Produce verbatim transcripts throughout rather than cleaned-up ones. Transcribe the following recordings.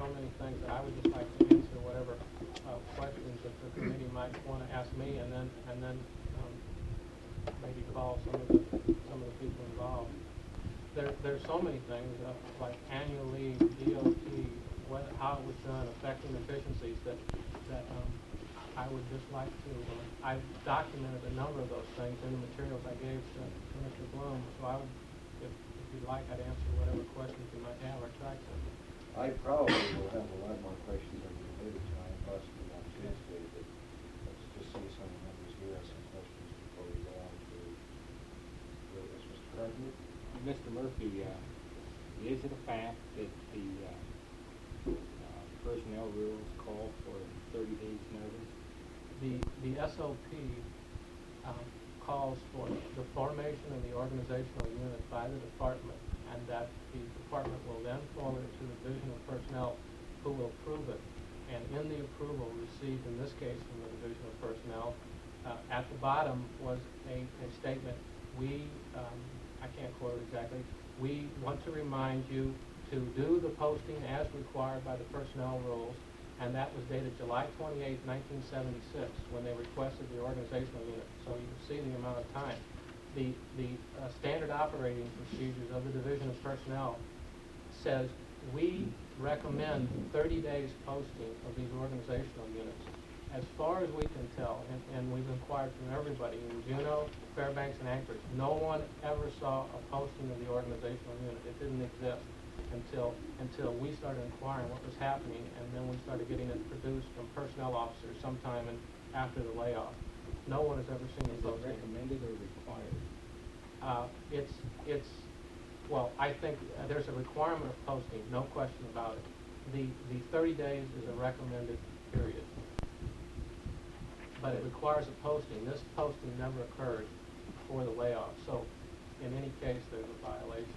many things that I would just like to answer whatever uh, questions that the committee might want to ask me, and then and then um, maybe call some of the some of the people involved. There there's so many things uh, like annual leave, D O T, what, how it was done, affecting efficiencies that that um, I would just like to. Uh, I've documented a number of those things in the materials I gave to, to Mister Bloom, so I would, if, if you'd like, I'd answer whatever questions you might have or try to. I probably will have a lot more questions than you alluded to. I possibly on Tuesday, but let's just see some of the members here have some questions before we go on to this. Mister Carpenter? Mister Murphy, uh, is it a fact that the uh, uh, personnel rules call for thirty days notice? The, the S O P um, calls for the formation of the organizational unit by the department, and that the department will then forward it to the Division of Personnel, who will approve it. And in the approval received, in this case from the Division of Personnel, uh, at the bottom was a, a statement, we, um, I can't quote it exactly, we want to remind you to do the posting as required by the personnel rules, and that was dated July twenty-eighth, nineteen seventy-six, when they requested the organizational unit. So you can see the amount of time. The, the uh, standard operating procedures of the Division of Personnel says we recommend thirty days posting of these organizational units. As far as we can tell, and, and we've inquired from everybody in Juneau, Fairbanks, and Anchorage, no one ever saw a posting of the organizational unit. It didn't exist until until we started inquiring what was happening, and then we started getting it produced from personnel officers sometime in, after the layoff. No one has ever seen it. Is it recommended or required? Uh, it's it's well, I think uh, there's a requirement of posting, no question about it. The the thirty days is a recommended period, but it requires a posting. This posting never occurred before the layoff, so in any case, there's a violation.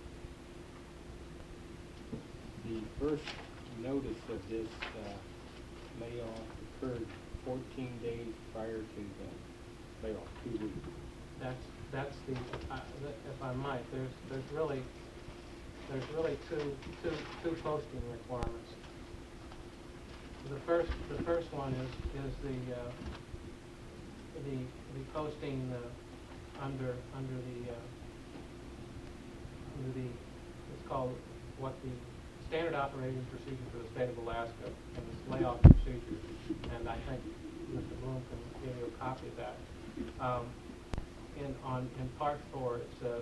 The first notice of this uh, layoff occurred fourteen days prior to the layoff, two weeks. That's that's the uh, if I might, there's there's really there's really two two two posting requirements. The first the first one is is the uh, the the posting uh, under under the uh, under the it's called what the standard operating procedure for the state of Alaska and the layoff procedure, and I think Mister Bloom can give you a copy of that. Um, in on in part four, it says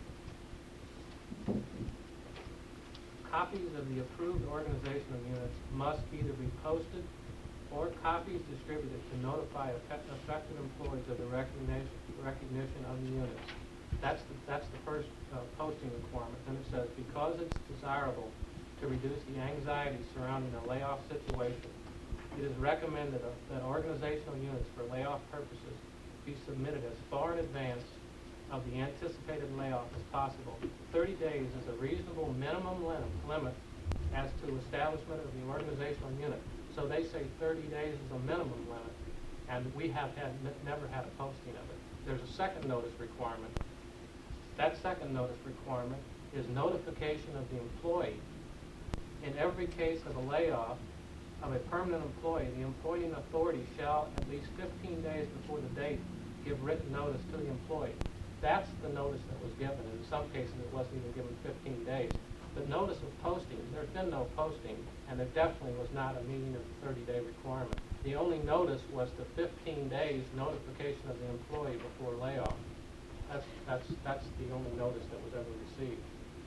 copies of the approved organizational units must either be posted or copies distributed to notify affected employees of the recognition recognition of the units. That's the that's the first uh, posting requirement. And it says because it's desirable to reduce the anxiety surrounding a layoff situation, it is recommended that organizational units for layoff purposes be submitted as far in advance of the anticipated layoff as possible. thirty days is a reasonable minimum limit as to establishment of the organizational unit. So they say thirty days is a minimum limit, and we have had never had a posting of it. There's a second notice requirement. That second notice requirement is notification of the employee. In every case of a layoff of a permanent employee, the employing authority shall, at least fifteen days before the date, give written notice to the employee. That's the notice that was given. In some cases, it wasn't even given fifteen days. But notice of posting, there's been no posting, and there definitely was not a meeting of the thirty-day requirement. The only notice was the fifteen days notification of the employee before layoff. That's, that's, that's the only notice that was ever received.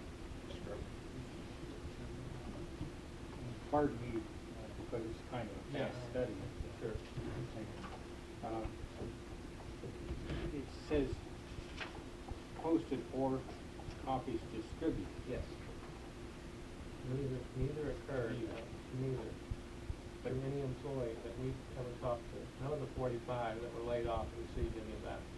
Pardon me, uh, because it's kind of a fast Yeah. study. Sure. Uh, it says posted or copies distributed. Yes. Neither, neither occurred, uh, neither, to any employee that we've ever talked to. None of the forty-five that were laid off received any of that.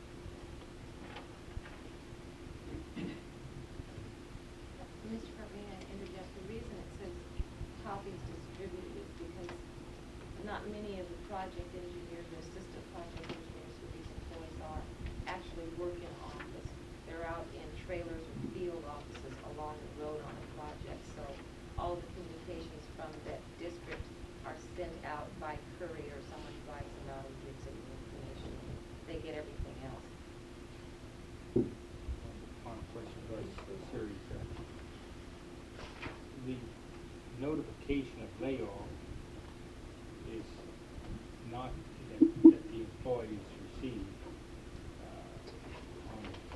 Mister Kurt, may I interject? The reason it says copies distributed is because not many of the project engineers or assistant project engineers who these employees are actually work in office. They're out in trailers or field offices along the road on a project. So all of the communications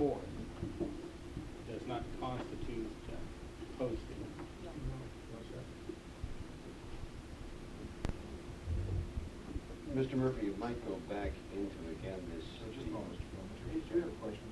before does not constitute uh, posting. No, no, sir. Mister Murphy, you might go back into, again, this... So just a moment, Mister Gill. Mister Hayes, do you have a question?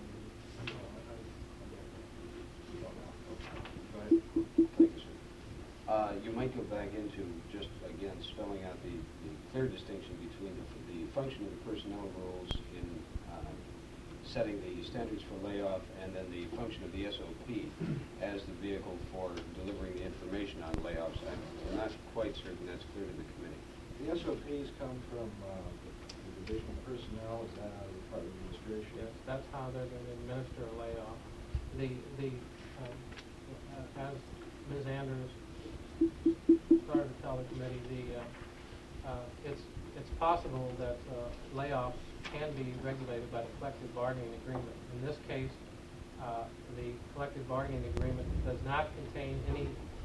Go ahead. Thank you, sir. Uh, you might go back into just, again, spelling out the, the clear distinction between the, the function of the personnel rules in uh, setting the standards for layoff and then the function of the S O P as the vehicle for delivering the information on layoffs. I'm not quite certain that's clear to the committee. The S O Ps come from uh, the Division of Personnel, is that out of the Department of Administration? Yes, that's how they're going to administer a layoff. The, the, um, uh, as Miz Andrews started to tell the committee, the, uh, uh, it's, it's possible that uh, layoffs can be regulated by the collective bargaining agreement. In this case, uh, the collective bargaining agreement does not contain any,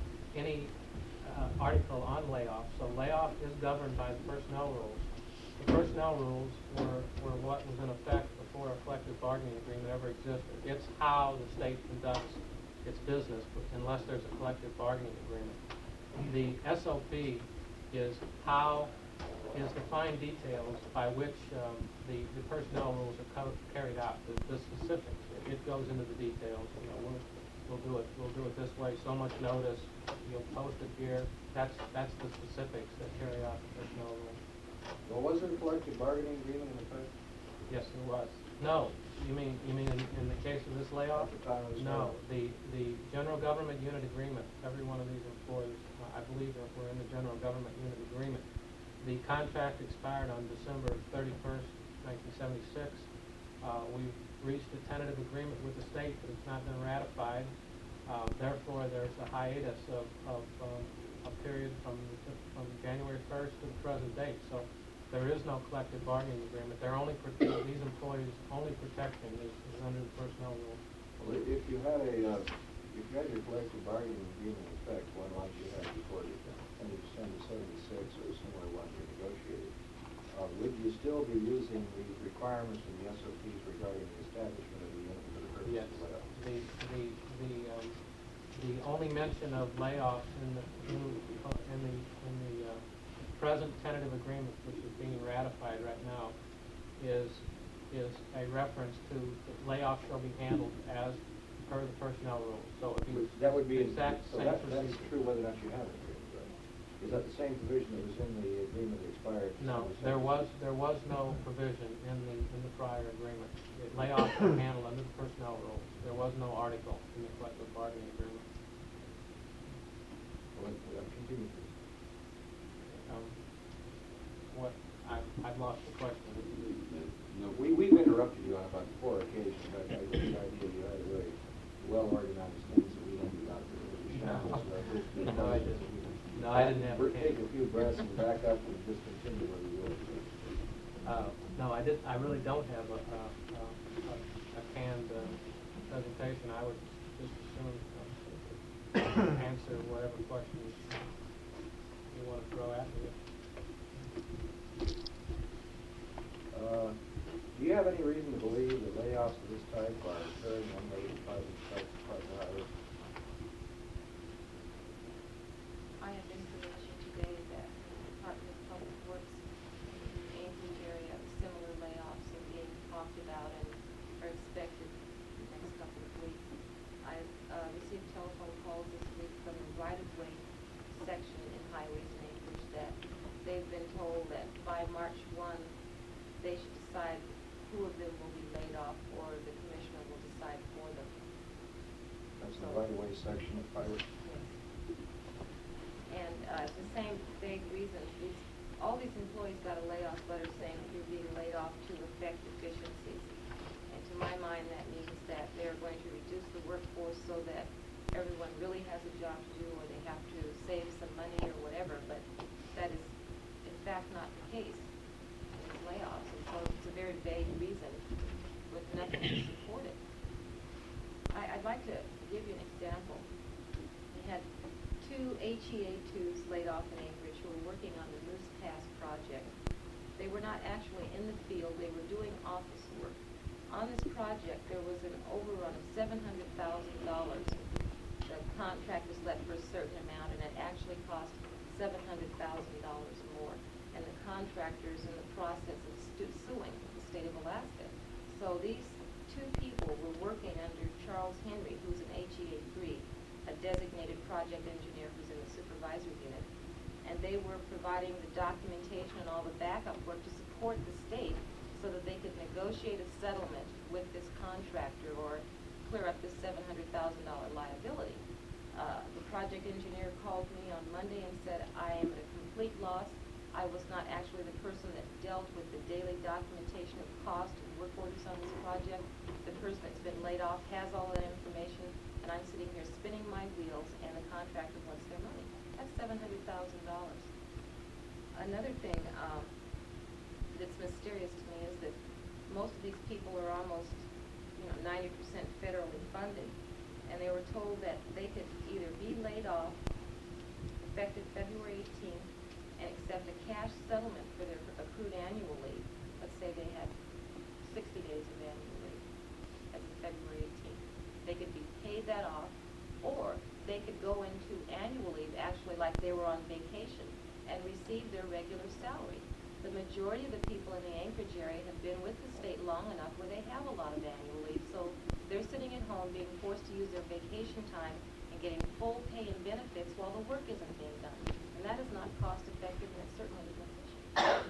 any uh, article on layoffs, so layoff is governed by the personnel rules. The personnel rules were, were what was in effect before a collective bargaining agreement ever existed. It's how the state conducts its business unless there's a collective bargaining agreement. The S O P is how, is the fine details by which um, the, the personnel rules are co carried out, the, the specifics. It, it goes into the details. You know, we'll, we'll do it. We'll do it this way. So much notice. You'll post it here. That's that's the specifics that carry out the personnel rules. Well, was there a collective bargaining agreement in effect? Yes, there was. No, you mean you mean in, in the case of this layoff? At the time of this No, layoff. the the general government unit agreement. Every one of these employees, uh, I believe, that we're in the general government unit agreement. The contract expired on December thirty-first, nineteen seventy-six. Uh, we've reached a tentative agreement with the state, but it's not been ratified. Uh, therefore, there's a hiatus of, of um, a period from from January first to the present date. So there is no collective bargaining agreement. They're only these employees' only protection is, is under the personnel rule. Well, if you had a, uh, if you had your collective bargaining agreement in effect, one like you had before the end of December seventy-six or a similar one you negotiated, uh, would you still be using the requirements in the S O Ps regarding the establishment of the unit for the purpose Yes. of layoff? The the the um, the only mention of layoffs in the in, uh, in the in the uh, present tentative agreement, which is being ratified right now, is is a reference to that layoffs shall be handled as per the personnel rules. So it would be That would be, exact so same that, that's procedure. true whether or not you have an agreement, right? Is that the same provision that was in the agreement that expired? No, December there was seventy-six? there was no provision in the in the prior agreement. It layoffs were handled under the personnel rules. There was no article in the collective bargaining agreement. Well, uh, continue, please. Um, what I I've lost the question. No, We, we've interrupted you on about four occasions, but I get the idea you had a very well-organized things that we ended up with. No. No, No, I didn't. No, I didn't have a We're can- take a few breaths and back up and just continue where we were. Uh, no, I did. I really don't have a a, a, a, a canned uh, presentation. I would just as soon uh, answer whatever questions you want to throw at me. Uh, do you have any reason to believe that layoffs of this type are occurring unrelated by the Department of Highway? I have information today that the Department of Public Works in the Anchorage area, similar layoffs are being talked about and are expected in the next couple of weeks. I've uh, received telephone calls this week from the right-of-way section in highways in Anchorage that they've been told that by March first, they should decide who of them will be laid off, or the commissioner will decide for them. That's the right-of-way section of Highway. And uh, the same vague reason, these, all these employees got a layoff letter saying that you're being laid off to affect efficiencies. And to my mind, that means that they're going to reduce the workforce so that everyone really has a job to do, or they have to save some money or whatever, but that is in fact not the case. It's layoffs, and so it's a very vague reason with nothing to support it. I, I'd like to give you an example. We had two H E A twos laid off in Anchorage who were working on the Moose Pass project. They were not actually in the field, they were doing office work on this project, there was an overrun of seven hundred thousand dollars. The contract was let for a certain amount, and it actually cost seven hundred thousand dollars more. And the contractor's in the process of stu- suing the state of Alaska. So these two people were working under Charles Henry, who's an H E A three, a designated project engineer who's in the supervisory unit. And they were providing the documentation and all the backup work to support the state so that they could negotiate a settlement with this contractor or clear up this seven hundred thousand dollars liability. Uh, the project engineer called me on Monday and said, I am at a complete loss. I was not actually the person that dealt with the daily documentation of cost and work orders on this project. The person that's been laid off has all that information, and I'm sitting here spinning my wheels, and the contractor wants their money. That's seven hundred thousand dollars. Another thing um, that's mysterious to me is that most of these people are almost, you know, ninety percent federally funded, and they were told that they could either be laid off effective February eighteenth and accept a cash settlement for their accrued annual leave. Let's say they had sixty days of annual leave as of February eighteenth. They could be paid that off, or they could go into annual leave actually like they were on vacation and receive their regular salary. The majority of the people in the Anchorage area have been with the state long enough where they have a lot of annual leave, so they're sitting at home being forced to use their vacation time and getting full pay and benefits while the work isn't being done. And that is not cost effective, and it certainly isn't efficient.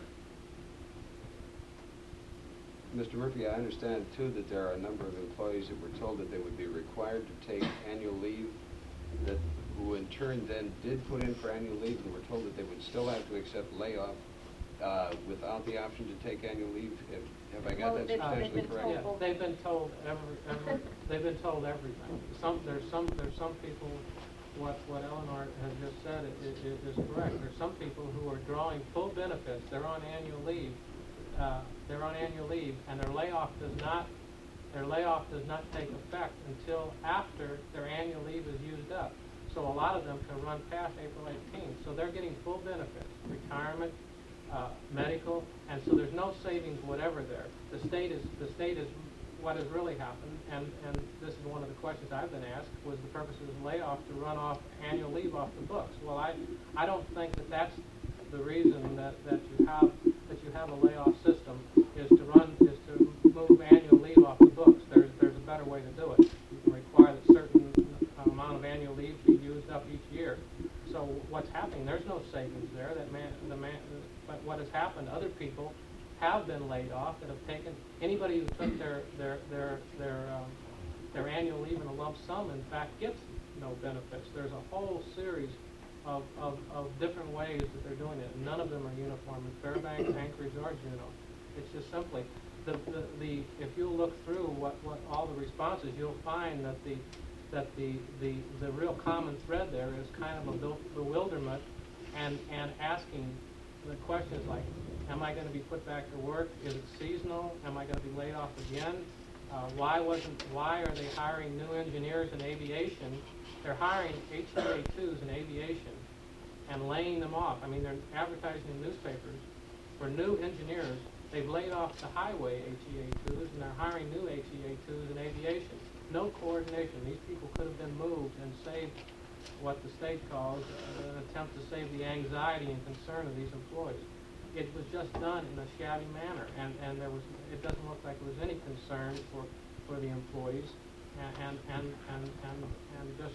Mister Murphy, I understand too that there are a number of employees that were told that they would be required to take annual leave, that who in turn then did put in for annual leave and were told that they would still have to accept layoff uh, without the option to take annual leave. Have, have I got Well, that they've- they've substantially been correct? Yeah, told- they've been told every, every, they've been told everything. Some, there's some, there's some people, what, what Eleanor has just said is, is, is correct. There's some people who are drawing full benefits, they're on annual leave, uh, they're on annual leave, and their layoff does not, their layoff does not take effect until after their annual leave is used up. So a lot of them can run past April eighteenth. So they're getting full benefits, retirement, uh, medical, and so there's no savings whatever there. The state is, the state is what has really happened, and, and this is one of the questions I've been asked, was the purpose of the layoff to run off annual leave off the books. Well, I, I don't think that that's the reason that, that you have, that you have a layoff system, is to run, is to move annual leave off the books. There's, there's a better way to do it. You can require that certain amount of annual leave be used up each year. So what's happening, there's no savings there. That man, the man, but what has happened, other people have been laid off that have taken, anybody who took their, their, their, their, um, their annual leave in a lump sum, in fact, gets no benefits. There's a whole series of, of, of different ways that they're doing it, and none of them are uniform in Fairbanks, Anchorage, or Juneau. It's just simply, the, the, the, if you look through what, what all the responses, you'll find that the, that the, the, the real common thread there is kind of a bewil- bewilderment and, and asking the questions like, am I going to be put back to work? Is it seasonal? Am I going to be laid off again? Uh, why wasn't, why are they hiring new engineers in aviation? They're hiring H E A twos in aviation and laying them off. I mean, they're advertising in newspapers for new engineers. They've laid off the highway H E A twos, and they're hiring new H E A twos in aviation. No coordination. These people could have been moved and saved what the state calls uh, an attempt to save the anxiety and concern of these employees. It was just done in a shabby manner, and, and there was, it doesn't look like there was any concern for, for the employees, and, and, and, and, and, and just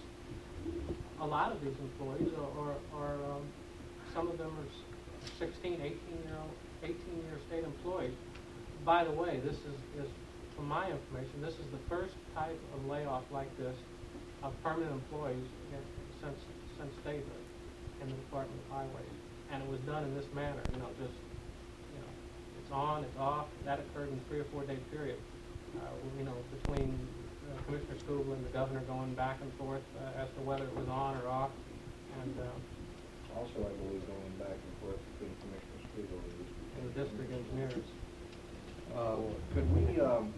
a lot of these employees are, are, are um, some of them are sixteen, eighteen year old, eighteen year state employees. By the way, this is, is, from my information, this is the first type of layoff like this of permanent employees in, since, since statehood in the Department of Highways. And it was done in this manner, you know, just, you know, it's on, it's off. That occurred in a three or four day period, uh, you know, between uh, Commissioner Scoobel and the governor going back and forth uh, as to whether it was on or off. And uh, Also, I believe going back and forth between Commissioner Spiegel and the district engineers. Uh, could we, um,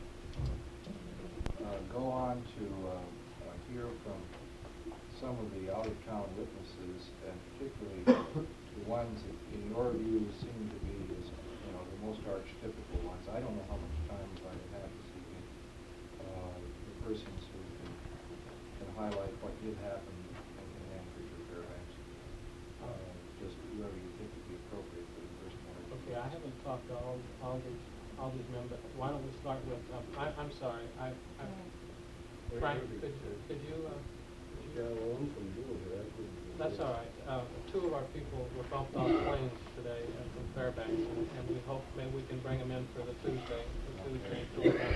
uh, go on to, uh, uh, hear from some of the out-of-town witnesses, and particularly the ones that, in your view, seem to be, as, you know, the most archetypical ones? I don't know how much time we might have this evening. could happen in, in Anchorage or Fairbanks. Uh, just whoever you think would be appropriate for the first one. or two Okay, I days. haven't talked to all, all these, all these members. Why don't we start with, um, I, I'm sorry, I, I, Frank, could, could you, uh, Yeah, well, I'm from Georgia, that would. that's all right. Uh, two of our people were bumped off planes today uh, from Fairbanks, and, and we hope maybe we can bring them in for the Tuesday, the Tuesday.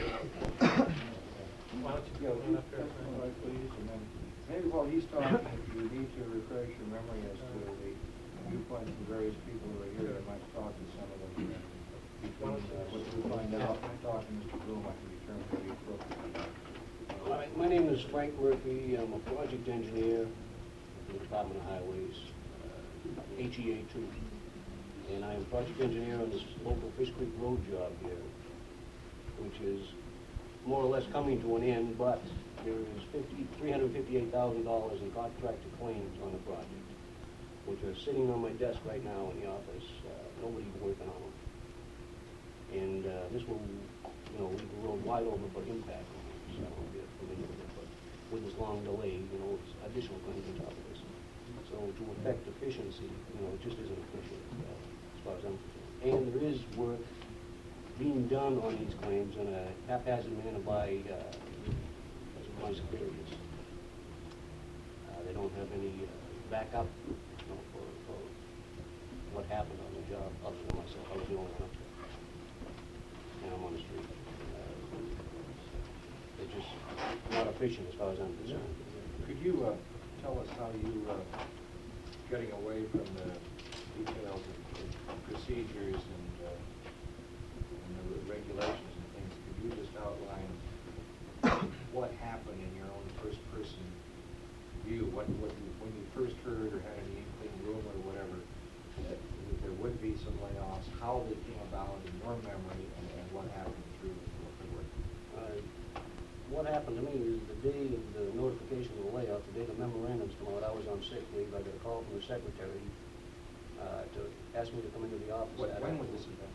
Why don't you Yeah, go would you on up here, testify, Frank? please, and then, maybe while he's talking, if you need to refresh your memory as to the viewpoints from various people who are here, I might talk to some of them. and then Between, uh, what we find out, and talk to Mister Bloom, I can determine to be appropriate. All right, my name is Frank Murphy. I'm a project engineer for the Department of Highways, uh, H E A two. And I am project engineer on this local Fish Creek Road job here, which is more or less coming to an end, but there is fifty, three hundred fifty-eight thousand dollars in contractor claims on the project, which are sitting on my desk right now in the office. Uh, nobody's working on them. And uh, this will, you know, leave the road wide open for impact. So I won't get familiar with it, but with this long delay, you know, it's additional claims on top of this. So to affect efficiency, you know, it just isn't efficient, uh, as far as I'm concerned. And there is work being done on these claims in a haphazard manner by, uh, my superiors. Uh, they don't have any uh, backup, you know, for, for what happened on the job, other than myself. I was the only one up there. And I'm on the street. Uh, They're just not efficient as far as I'm concerned. Could you, uh, tell us how you, uh, getting away from the details of of procedures and, uh, and the regulations and things, could you just outline what happened in your own first-person view? What, what, you- when you first heard or had any inkling, rumor, or whatever, that that there would be some layoffs, how they came about in your memory, and, and what happened through the work? Uh, What happened to me is the day of the notification of the layoff, the day the memorandums come out, I was on sick leave. I got a call from the secretary uh, to ask me to come into the office. What, that when afternoon. was this event?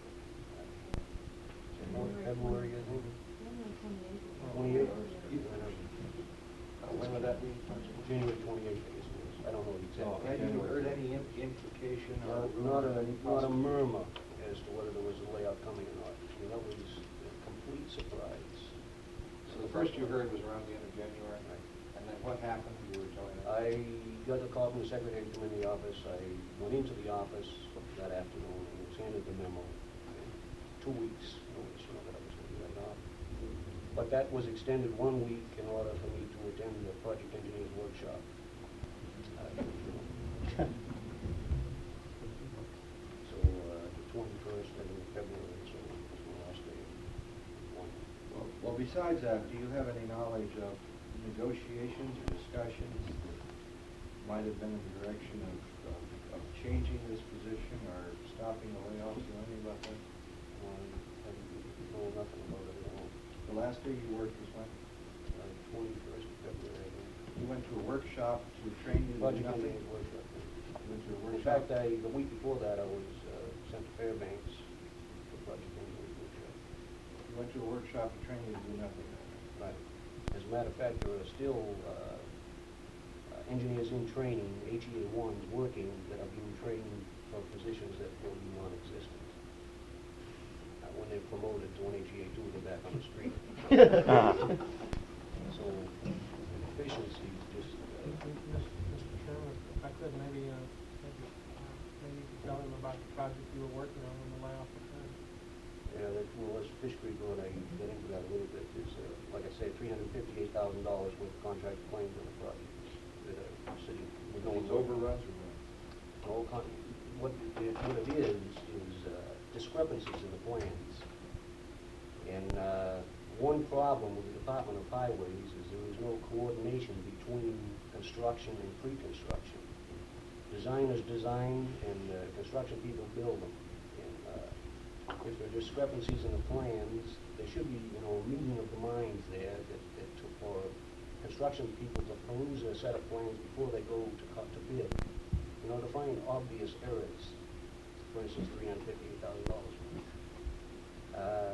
February, I think. Twenty-eight. Twenty-eighth? Uh, when would that be? January twenty-eighth, I guess it was. I don't know the exact. Oh, had you heard any im- implication or? Not a, not a murmur as to whether there was a layoff coming or not. I mean, that was a complete surprise. So the first you heard was around the end of January? Right. And then what happened, you were telling us? I got a call from the secretary to come in the office. I went into the office that afternoon and was handed the memo. Two weeks, notice, you know, that I was going to be laid off. But that was extended one week in order for me to attend the project engineers workshop. Uh, So, uh, the twenty-first of February, so was my last day of one. Well, well, besides that, do you have any knowledge of negotiations or discussions that might have been in the direction of, of, of changing this position or stopping the layoffs, or anything about that? Um, I didn't know nothing about it at all. The last day you worked was when? Uh, twenty-first of February, I think. You went to a workshop to train you to do Project nothing? engineers workshop. You went to a In workshop? fact, I, the week before that, I was uh, sent to Fairbanks for project engineers workshop. You went to a workshop to train you to do nothing? Right. As a matter of fact, there are still uh, uh, engineers in training, H E A ones, working, that are being trained for positions that will be non-existent. Uh, When they're promoted to an H E A two, they're back on the street. So, efficiency just, uh, Mister Chairman, if I could, maybe, uh, maybe, uh, maybe you could tell him about the project you were working on when the layoff occurred. yeah, that, well, that's Fish Creek Road, I get into that a little bit, is, uh, like I said, three hundred fifty-eight thousand dollars worth of contract claims on the project that are sitting, we're going. These overruns or what? All kind, what it, what it is, is uh, discrepancies in the plans. And uh, one problem with the Department of Highways is there is no coordination between construction and pre-construction. Designers design and uh, construction people build them. And uh, if there are discrepancies in the plans, there should be, you know, a meeting of the minds there that, that to, for construction people to peruse a set of plans before they go to cut to bid. You know, to find obvious errors, for instance, three hundred fifty-eight thousand dollars. Uh,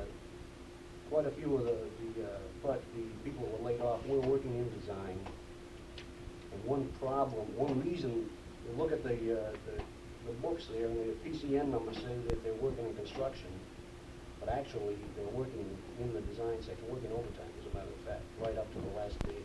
quite a few of the, the, uh, but the people who were laid off were working in design, And one problem, one reason, you look at the, uh, the, the books there, and the P C N numbers say that they're working in construction, but actually, they're working in the design section, working overtime, as a matter of fact, right up to the last day.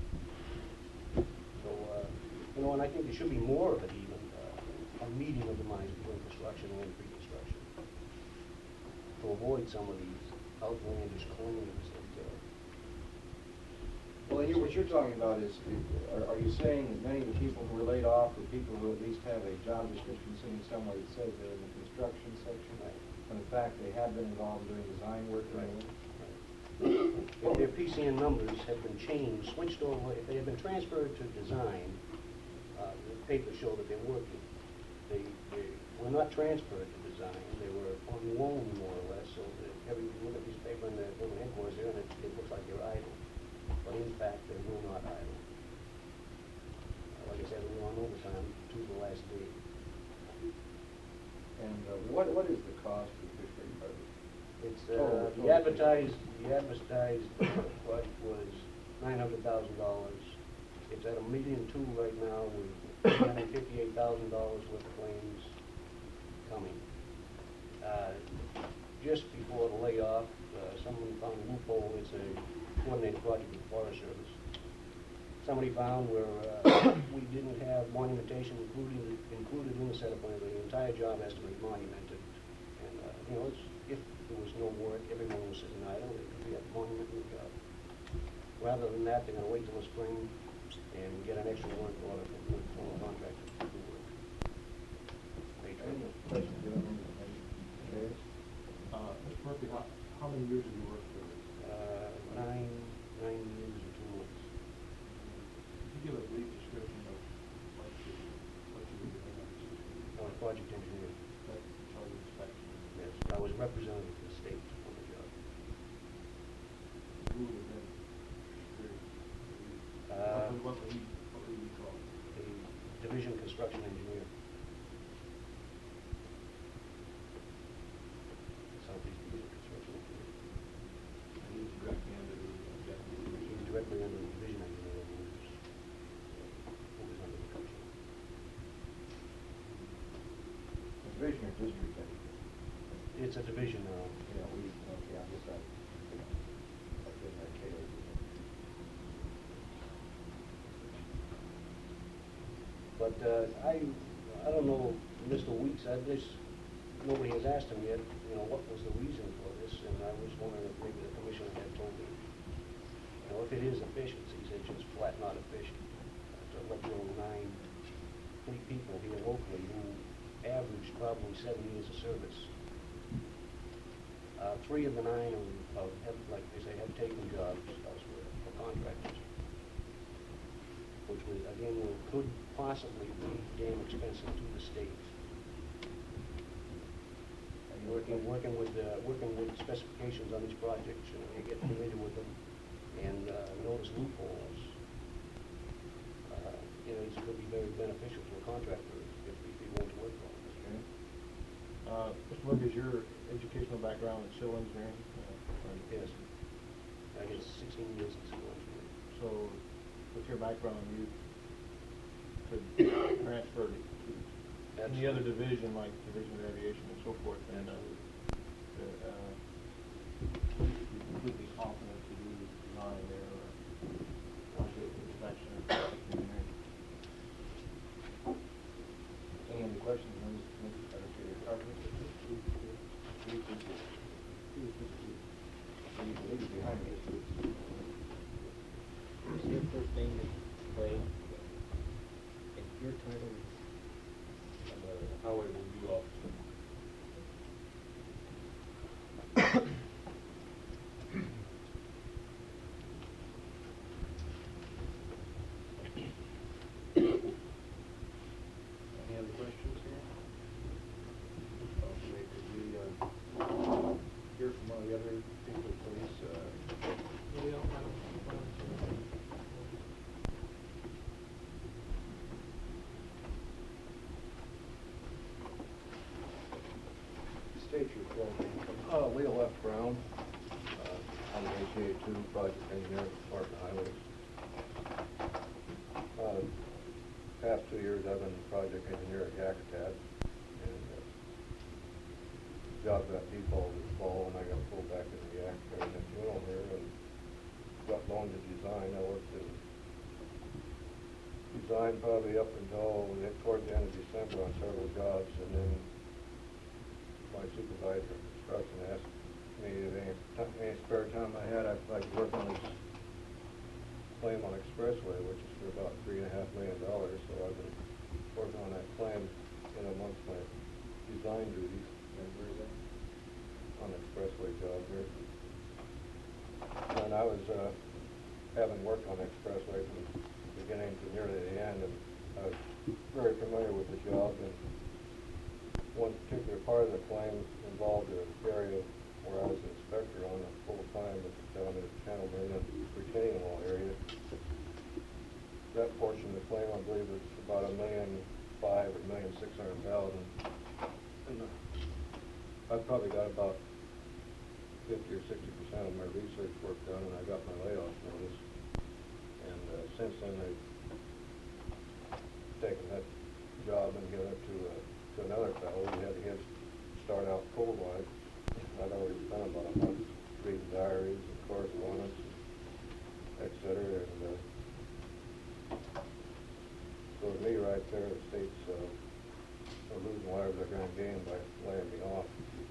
So, uh, you know, and I think there should be more of it even, uh, a meeting of the minds between construction and pre-construction, to avoid some of these outlandish claims that, uh, Well, you, what you're talking about is, are, are you saying that many of the people who were laid off are people who at least have a job description sitting somewhere that says they're in the construction section? Right. When in fact, they have been involved doing design work or Right. anything? if their P C N numbers have been changed, switched over, if they have been transferred to design, uh, the papers show that they're working. They, they were not transferred to design, they were on loan more or less, so that every, you look at this paper in the building headquarters there, and it, it looks like they're idle. But in fact, they were not idle. Uh, Like I said, we were on overtime to the last day. And uh, what, what is the cost for the Fishkill project? It's, Total- uh, total the advertised, the advertised budget was nine hundred thousand dollars. It's at a million two right now with three hundred fifty-eight thousand dollars worth of claims coming. Uh, Just before the layoff, uh, someone found a loophole. It's a coordinated project with the Forest Service. Somebody found where uh, we didn't have monumentation included, included in the set of plans, the entire job has to be monumented. And, uh, you know, it's, if there was no work, everyone was sitting idle, they could be at the monument in the job. Rather than that, they're gonna wait till the spring and get an extra work order from the from the contractor to do work. They try Any to- questions, you don't need any? Okay. Uh, Mister Murphy, how, how many years have you worked for this? Uh, nine, nine years and two months. Could you give a brief description of what you, what you were doing on this position? I was project engineer. That charge of inspection? Yes, I was representative for the state on the job. Who would have been superior? Uh, What would, what would he, what would he call? A division construction engineer. Southeast Division Construction Engineer. And he was directly under the uh, deputy He was commissioner? directly under the division engineer who was, who was under the commissioner. Division or district head? It's a division now. Yeah, we, okay, I'm just, I, I did that K O. But uh, I, I don't know, Mister Weeks, I just, nobody has asked him yet, you know, what was the reason for this, and I was wondering if maybe the commissioner had told me. You know, if it is efficiencies, it's just flat not efficient. To let you know, nine, three people here locally who average probably seven years of service. Uh, three of the nine have, have, like they say, have taken jobs elsewhere for contractors, which was, again, will- could possibly be damn expensive to the state. And working, working with, uh, working with specifications on these projects, you know, you get familiar with them and, uh, notice loopholes. Uh, you know, it's gonna be very beneficial to a contractor if, if he wants to work on it. Okay. Uh, Mister Murphy, is your educational background in civil engineering? Uh, or- Yes. I guess sixteen years in civil engineering. So, with your background, you could transfer to to any other division, like Division of Aviation and so forth, and, uh, uh, uh, you're completely confident to do design there, or project inspection, or project engineering. Any other questions, Mister Commissioner, Secretary Carpenter? You can leave it behind me. What's your first name, Clay? And your title is? I'm a highway review officer. Any other questions here? Okay, could we, uh, hear from one of the other people, please? Uh, We don't want to- State your full name. Uh, Leo F. Brown, uh, I'm the A C A two project engineer for Department of Highways. Uh, past two years, I've been project engineer at Yakutat, and uh, job got defaulted this fall, and I got pulled back into the Yakutat and Juneau here, and got loaned to design. I worked in design probably up until the- towards the end of December on several jobs, and then my supervisor of construction asked me if any, ti- any spare time I had, I'd like to work on his claim on Expressway, which is for about three and a half million dollars, so I've been working on that claim in amongst my design duties. And where is that? On the Expressway job here. And I was, uh, having worked on the Expressway from the beginning to nearly the end, and I was very familiar with the job, and one particular part of the claim involved an area where I was an inspector on it full-time down at Channel Marina retaining wall area. That portion of the claim, I believe, was about a million five or million six hundred thousand. And uh, I've probably got about fifty or sixty percent of my research work done, and I got my layoff notice. And uh, since then, I've taken that job and given it to, uh, to another fellow. We had his start out cold-wise. I'd already spent about a month reading diaries and correspondence, et cetera. And uh, so to me, right there, the state's uh, are losing whatever they're going to gain by laying me off.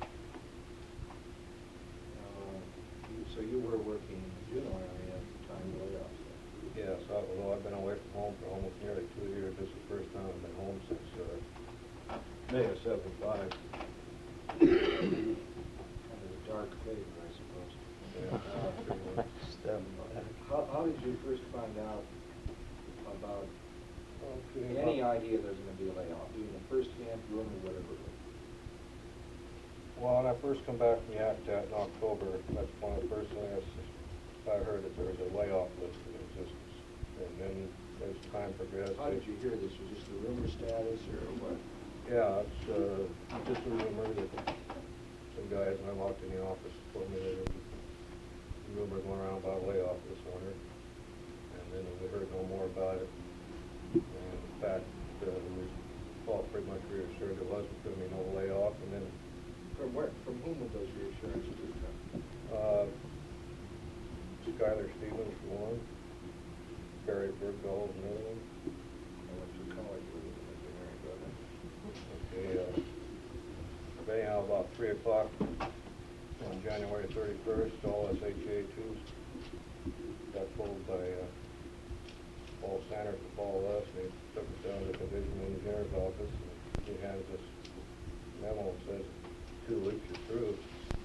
Uh, you- So you were working in the Juneau area at the time of layoffs? Yes, I- although I've been away from home for almost nearly two years, this is the first time I've been home since uh, May of seventy-five. Kind of a dark flavor, I suppose. Yeah, uh, pretty much. How, how did you first find out about Okay, any well- idea there's gonna be a layoff, even the first hand rumor, whatever it was? Well, when I first come back from Yakutat in October, that's one of the first things I heard, that there was a layoff list in existence. And then as time progressed. How did you hear this? Was this the rumor status or what? Yeah, it's, uh, just a rumor that some guys, when I walked in the office, told me there was a rumor going around about a layoff this winter. And then we heard no more about it. And in fact, uh, we all pretty much reassured there wasn't going to be no layoff. And then From where, from whom would those reassurances come? Uh, Skylar Stevens for one, Barry Bergdahl is another one. I went to college with him as a married brother. Okay, uh, but anyhow, about three o'clock on January thirty-first, all S H A twos got told by, uh, Paul Sander to follow us, and he took us down to the division engineer's office, and he has this memo that says, two weeks are through.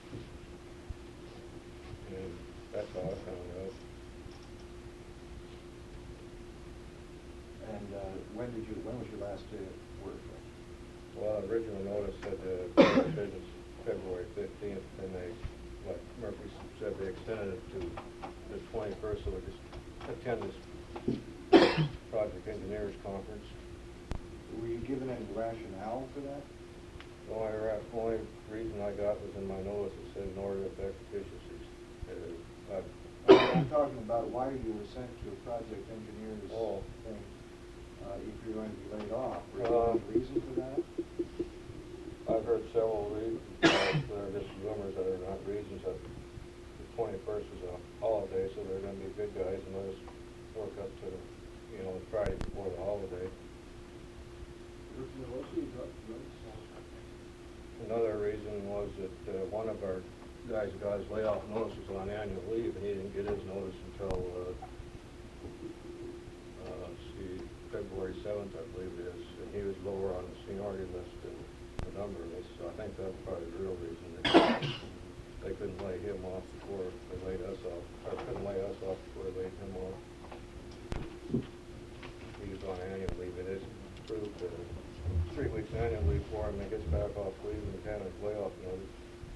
And that's how I found out. And uh, when did you, when was your last day at work? Well, the original notice said, uh, said it's February fifteenth, and they, like Murphy said, they extended it to the twenty-first, so we just attend this project engineers conference. Were you given any rationale for that? The only, ra- only reason I got was in my notice, it said in order to affect efficiencies. Uh, I've- I'm talking about why you were sent to a project engineer's Oh. thing, uh, if you're going to be laid off. Was Uh, there any reason for that? I've heard several reasons, uh, that are just rumors that are not reasons. That the twenty-first is a holiday, so they're gonna be good guys and let us work up to, you know, Friday before the holiday. Another reason was that, uh, one of our guys got his layoff notice was on annual leave, and he didn't get his notice until, uh, uh, let's see, February seventh, I believe it is, and he was lower on the seniority list than a number of us, so I think that's probably the real reason that they couldn't lay him off before they laid us off, or couldn't lay us off before they laid him off. He was on annual leave. It is approved, uh, three weeks annual leave for him, and he gets back off leave and kind of layoff notice.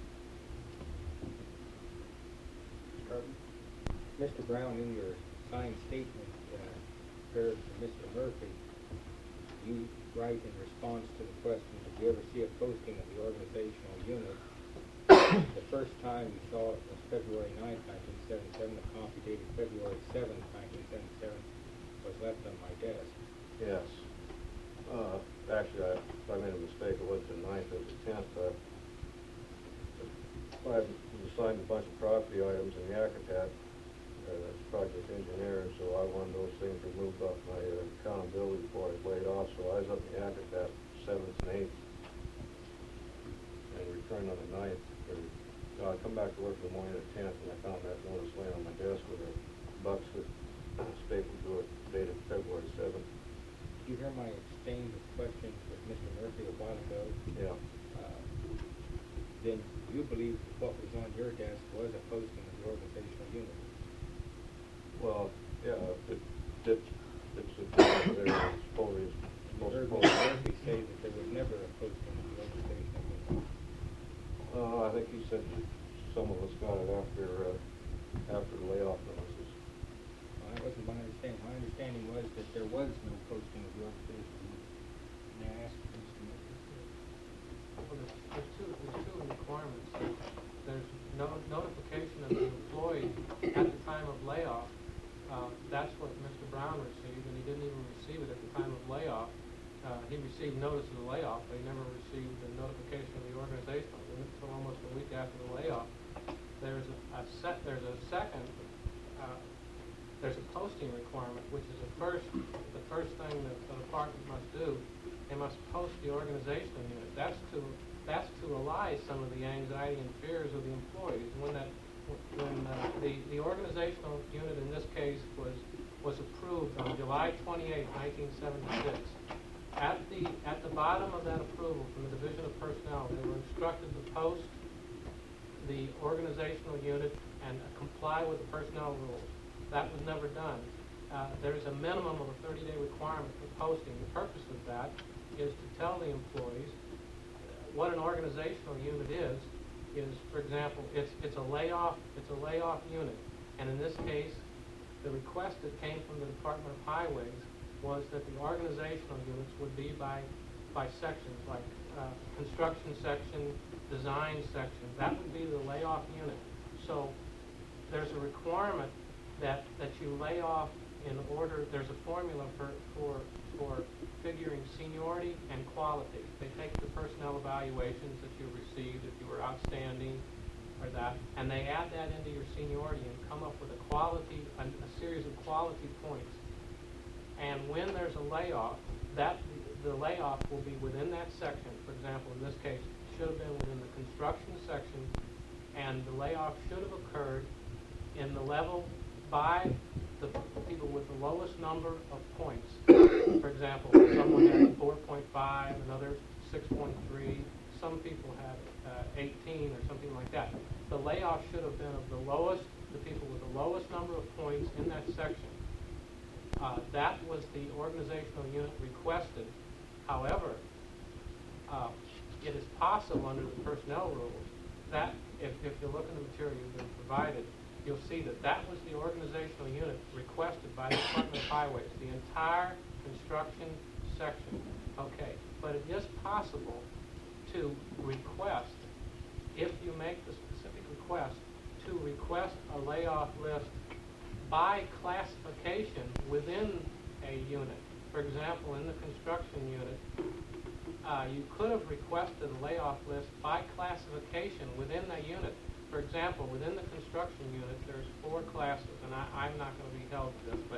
Mister Brown, in your signed statement, uh, prepared for Mister Murphy, you write in response to the question, did you ever see a posting of the organizational unit? The first time you saw it was February ninth, nineteen seventy-seven. A copy dated February seventh, nineteen seventy-seven was left on my desk. Yes. Uh, actually, I, if I made a mistake, it wasn't the ninth, it was the tenth. Uh, I was assigned a bunch of property items in Yakutat, uh, as project engineer, so I wanted those things removed off my uh, accountability before I was laid off, so I was up in Yakutat seventh and eighth, and returned on the ninth. Or, no, I come back to work in the morning of the tenth, and I found that notice laying on my desk with a Buxton stapled to it, dated February seventh. Did you hear my exchange of questions with Mister Murphy a while ago? Yeah. Uh, Then you believe what was on your desk was a posting of the organizational unit? Well, yeah, it, it, it's a, there is supposedly, You most heard supposedly. Mister Murphy say that there was never a posting of the organizational unit. Uh, I think he said some of us got it after, uh, after the layoff notices. Well, that wasn't my understanding. My understanding was that there was no posting of the organizational unit. May I ask Mister Murphy? Well, there's, there's two, there's two requirements. There's no notification of the employee at the time of layoff. Uh, that's what Mister Brown received, and he didn't even receive it at the time of layoff. Uh, he received notice of the layoff, but he never received the notification of the organizational unit until almost a week after the layoff. There's a, a set, there's a second, uh, there's a posting requirement, which is the first, the first thing that the department must do. They must post the organizational unit. That's to, that's to allay some of the anxiety and fears of the employees. When that, when uh, the, the organizational unit in this case was, was approved on July twenty-eighth, nineteen seventy-six. At the, at the bottom of that approval from the Division of Personnel, they were instructed to post the organizational unit and comply with the personnel rules. That was never done. Uh, there's a minimum of a thirty-day requirement for posting. The purpose of that is to tell the employees what an organizational unit is. Is, for example, it's it's a layoff. It's a layoff unit, and in this case, the request that came from the Department of Highways was that the organizational units would be by by sections, like uh, construction section, design section. That would be the layoff unit. So there's a requirement that that you lay off in order. There's a formula for for for figuring seniority and quality. They take the personnel evaluations that you received, if you were outstanding or that, and they add that into your seniority and come up with a quality, a, a series of quality points. And when there's a layoff, that the layoff will be within that section. For example, in this case, it should have been within the construction section, and the layoff should have occurred in the level by the people with the lowest number of points. For example, someone had four point five, another six point three, some people had uh, eighteen or something like that. The layoff should have been of the lowest, the people with the lowest number of points in that section. Uh, that was the organizational unit requested. However, uh, it is possible under the personnel rules that if, if you look in the material you've been provided, you'll see that that was the organizational unit requested by the Department of Highways, the entire construction section. Okay, but it is possible to request, if you make the specific request, to request a layoff list by classification within a unit. For example, in the construction unit, uh, you could have requested a layoff list by classification within that unit. For example, within the construction unit, there's four classes, and I, I'm not going to be held to this, but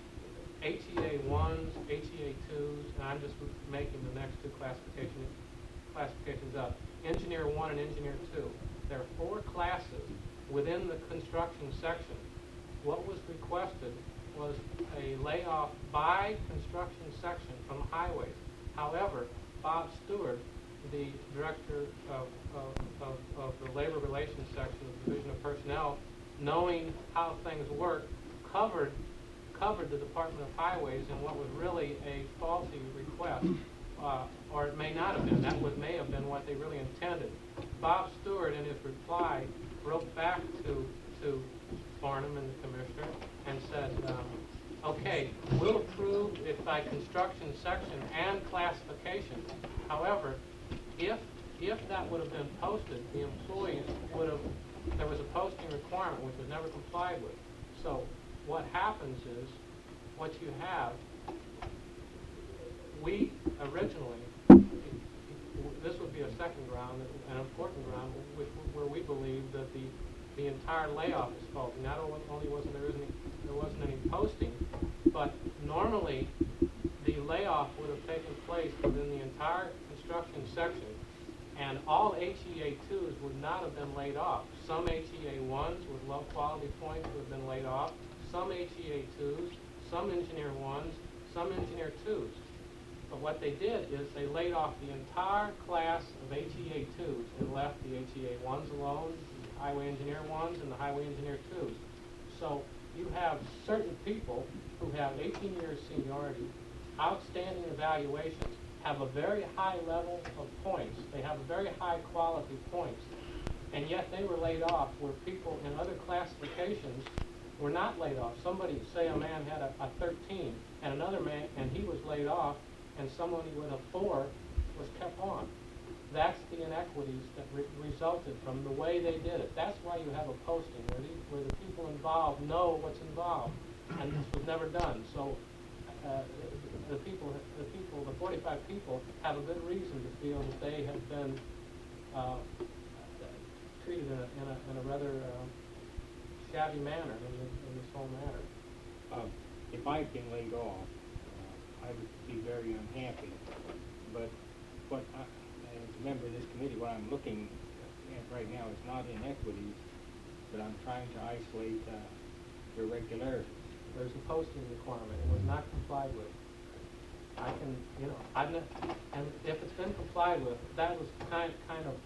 H E A ones, H E A twos, and I'm just making the next two classification, classifications up. Engineer one and Engineer two. There are four classes within the construction section. What was requested was a layoff by construction section from highways. However, Bob Stewart, the director of, of, of, of the labor relations section of the Division of Personnel, knowing how things work, covered covered the Department of Highways in what was really a faulty request, uh, or it may not have been. That was, may have been what they really intended. Bob Stewart, in his reply, wrote back to to Farnham and the commissioner and said, um, okay, we'll approve it by construction section and classification. However, if if that would have been posted, the employees would have, there was a posting requirement which was never complied with. So what happens is, what you have, we originally, this would be a second round, an important round, which, where we believe that the, the entire layoff is faulty. Not only wasn't there, isn't, there wasn't any posting, but normally the layoff would have taken place within the entire construction section, and all H E A twos would not have been laid off. Some H E A ones with low quality points would have been laid off, some H E A twos, some engineer ones, some engineer twos. But what they did is they laid off the entire class of H E A twos and left the H E A ones alone, the highway engineer ones, and the highway engineer twos. So you have certain people who have eighteen years seniority, outstanding evaluations, have a very high level of points. They have a very high quality points. And yet they were laid off where people in other classifications were not laid off. Somebody, say a man had a, a thirteen and another man, and he was laid off, and someone with a four was kept on. That's the inequities that re resulted from the way they did it. That's why you have a posting where the, where the people involved know what's involved, and this was never done. So uh, the people, the people, the forty-five people have a good reason to feel that they have been uh, treated in a, in a, in a rather uh, shabby manner in this, in this whole matter. Uh, if I'd been laid off, uh, I would be very unhappy. But what I, as a member of this committee, what I'm looking at right now is not inequities, but I'm trying to isolate uh, irregularities. There's a posting requirement. It was not complied with. I can, you know, I've not, and if it's been complied with, that was kind, kind of.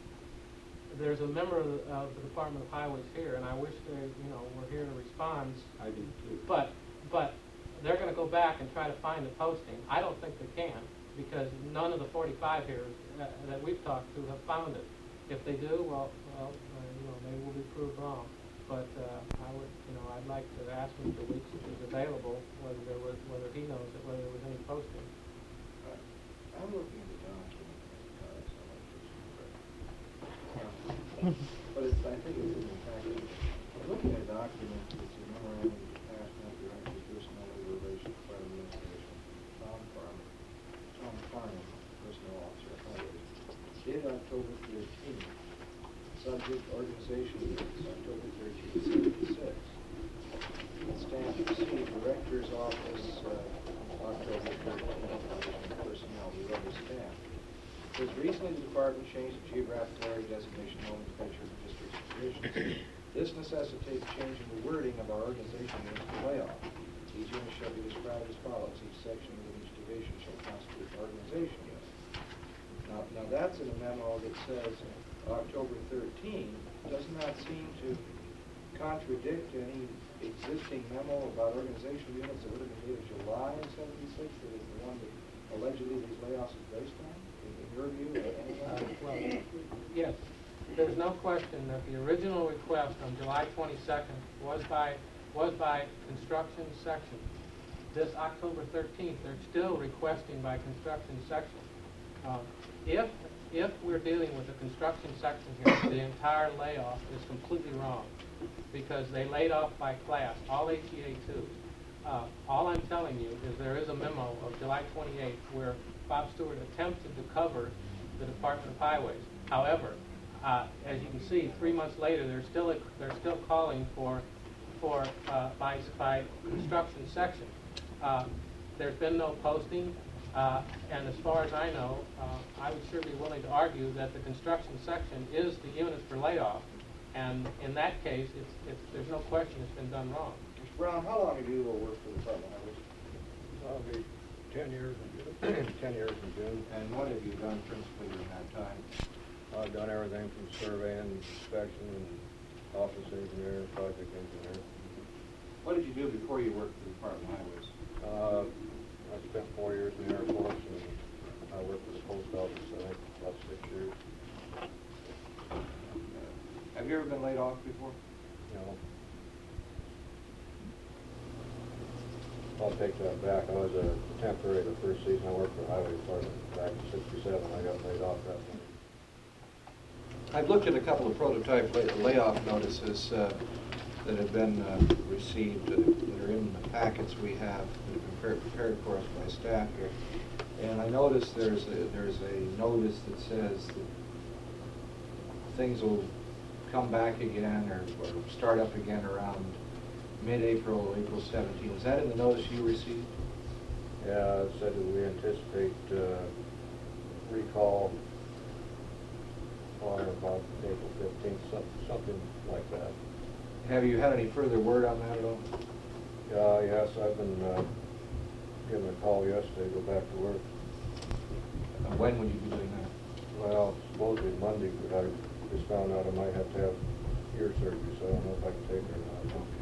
There's a member of the, of the Department of Highways here, and I wish they, you know, were here to respond. I do too. But, but they're going to go back and try to find the posting. I don't think they can, because none of the forty-five here uh, that we've talked to have found it. If they do, well, well, uh, you know, maybe we'll be proved wrong. But uh, I would, you know, I'd like to ask Mister Weeks if he's available, whether there was, whether he knows that whether there was any posting. Uh, I'm looking at the document, guys, I like this one. But it's, I think it's in the package. I'm looking at a document, it's a memorandum of the past manager, director, personnel labor relations, fire administration, Tom Farmer, Tom Farmer, personnel officer, highways, dated October thirteenth. Subject organization meetings, October thirteenth, seventy-six. Stamp C, Director's Office, uh, October thirteenth, personnel, the rubber stamp. Says recently the department changed the geographic area designation nomenclature of districts and divisions. This necessitates changing the wording of our organization unit to layoff. Each unit shall be described as follows. Each section within each division shall constitute an organization unit. Now, now that's in a memo that says October thirteenth. Doesn't that seem to contradict any existing memo about organization units that would have been dated July of seventy-six, that is the one that allegedly these layoffs are based on? In, in your view, or Uh, anyone? well, yes, there's no question that the original request on July twenty-second was by was by construction section. This October thirteenth, they're still requesting by construction section. Uh, if If we're dealing with the construction section here, the entire layoff is completely wrong, because they laid off by class, all H E A twos. Uh, all I'm telling you is there is a memo of July twenty-eighth where Bob Stewart attempted to cover the Department of Highways. However, uh, as you can see, three months later, they're still a, they're still calling for for uh, by by construction section. Uh, there's been no posting. Uh, and as far as I know, uh, I would sure be willing to argue that the construction section is the units for layoff. And in that case, it's, it's, there's no question it's been done wrong. Mister Brown, how long have you worked for the Department of Highways? I'll be ten years in June. ten years in June. And what have you done principally in that time? I've done everything from surveying, inspection, and office engineer, project engineer. What did you do before you worked for the Department of Highways? Uh, I spent four years in the Air Force, and I worked for the Post Office, I think, about six years. Uh, have you ever been laid off before? You know, I'll take that back. I was a temporary the first season I worked for the Highway Department. Back in sixty-seven, I got laid off that one. I've looked at a couple of prototype lay layoff notices uh, that have been uh, received, uh, that are in the packets we have, that have been prepared, prepared for us by staff here. And I noticed there's a, there's a notice that says that things will come back again or, or start up again around mid-April, April seventeenth. Is that in the notice you received? Yeah, it said that we anticipate uh, recall on or about April fifteenth, some- something like that. Have you had any further word on that at all? Uh, yes, I've been uh, given a call yesterday, to go back to work. Uh, When would you be doing that? Well, supposedly Monday, but I just found out I might have to have ear surgery, so I don't know if I can take it or not. Okay.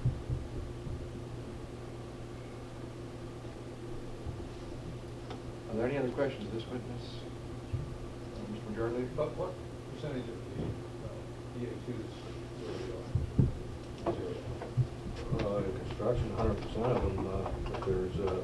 Are there any other questions of this witness? Uh, Mister Majority? But what percentage of the E A twos really are? Zero. Uh, in construction, hundred percent of them, uh, but there's, uh,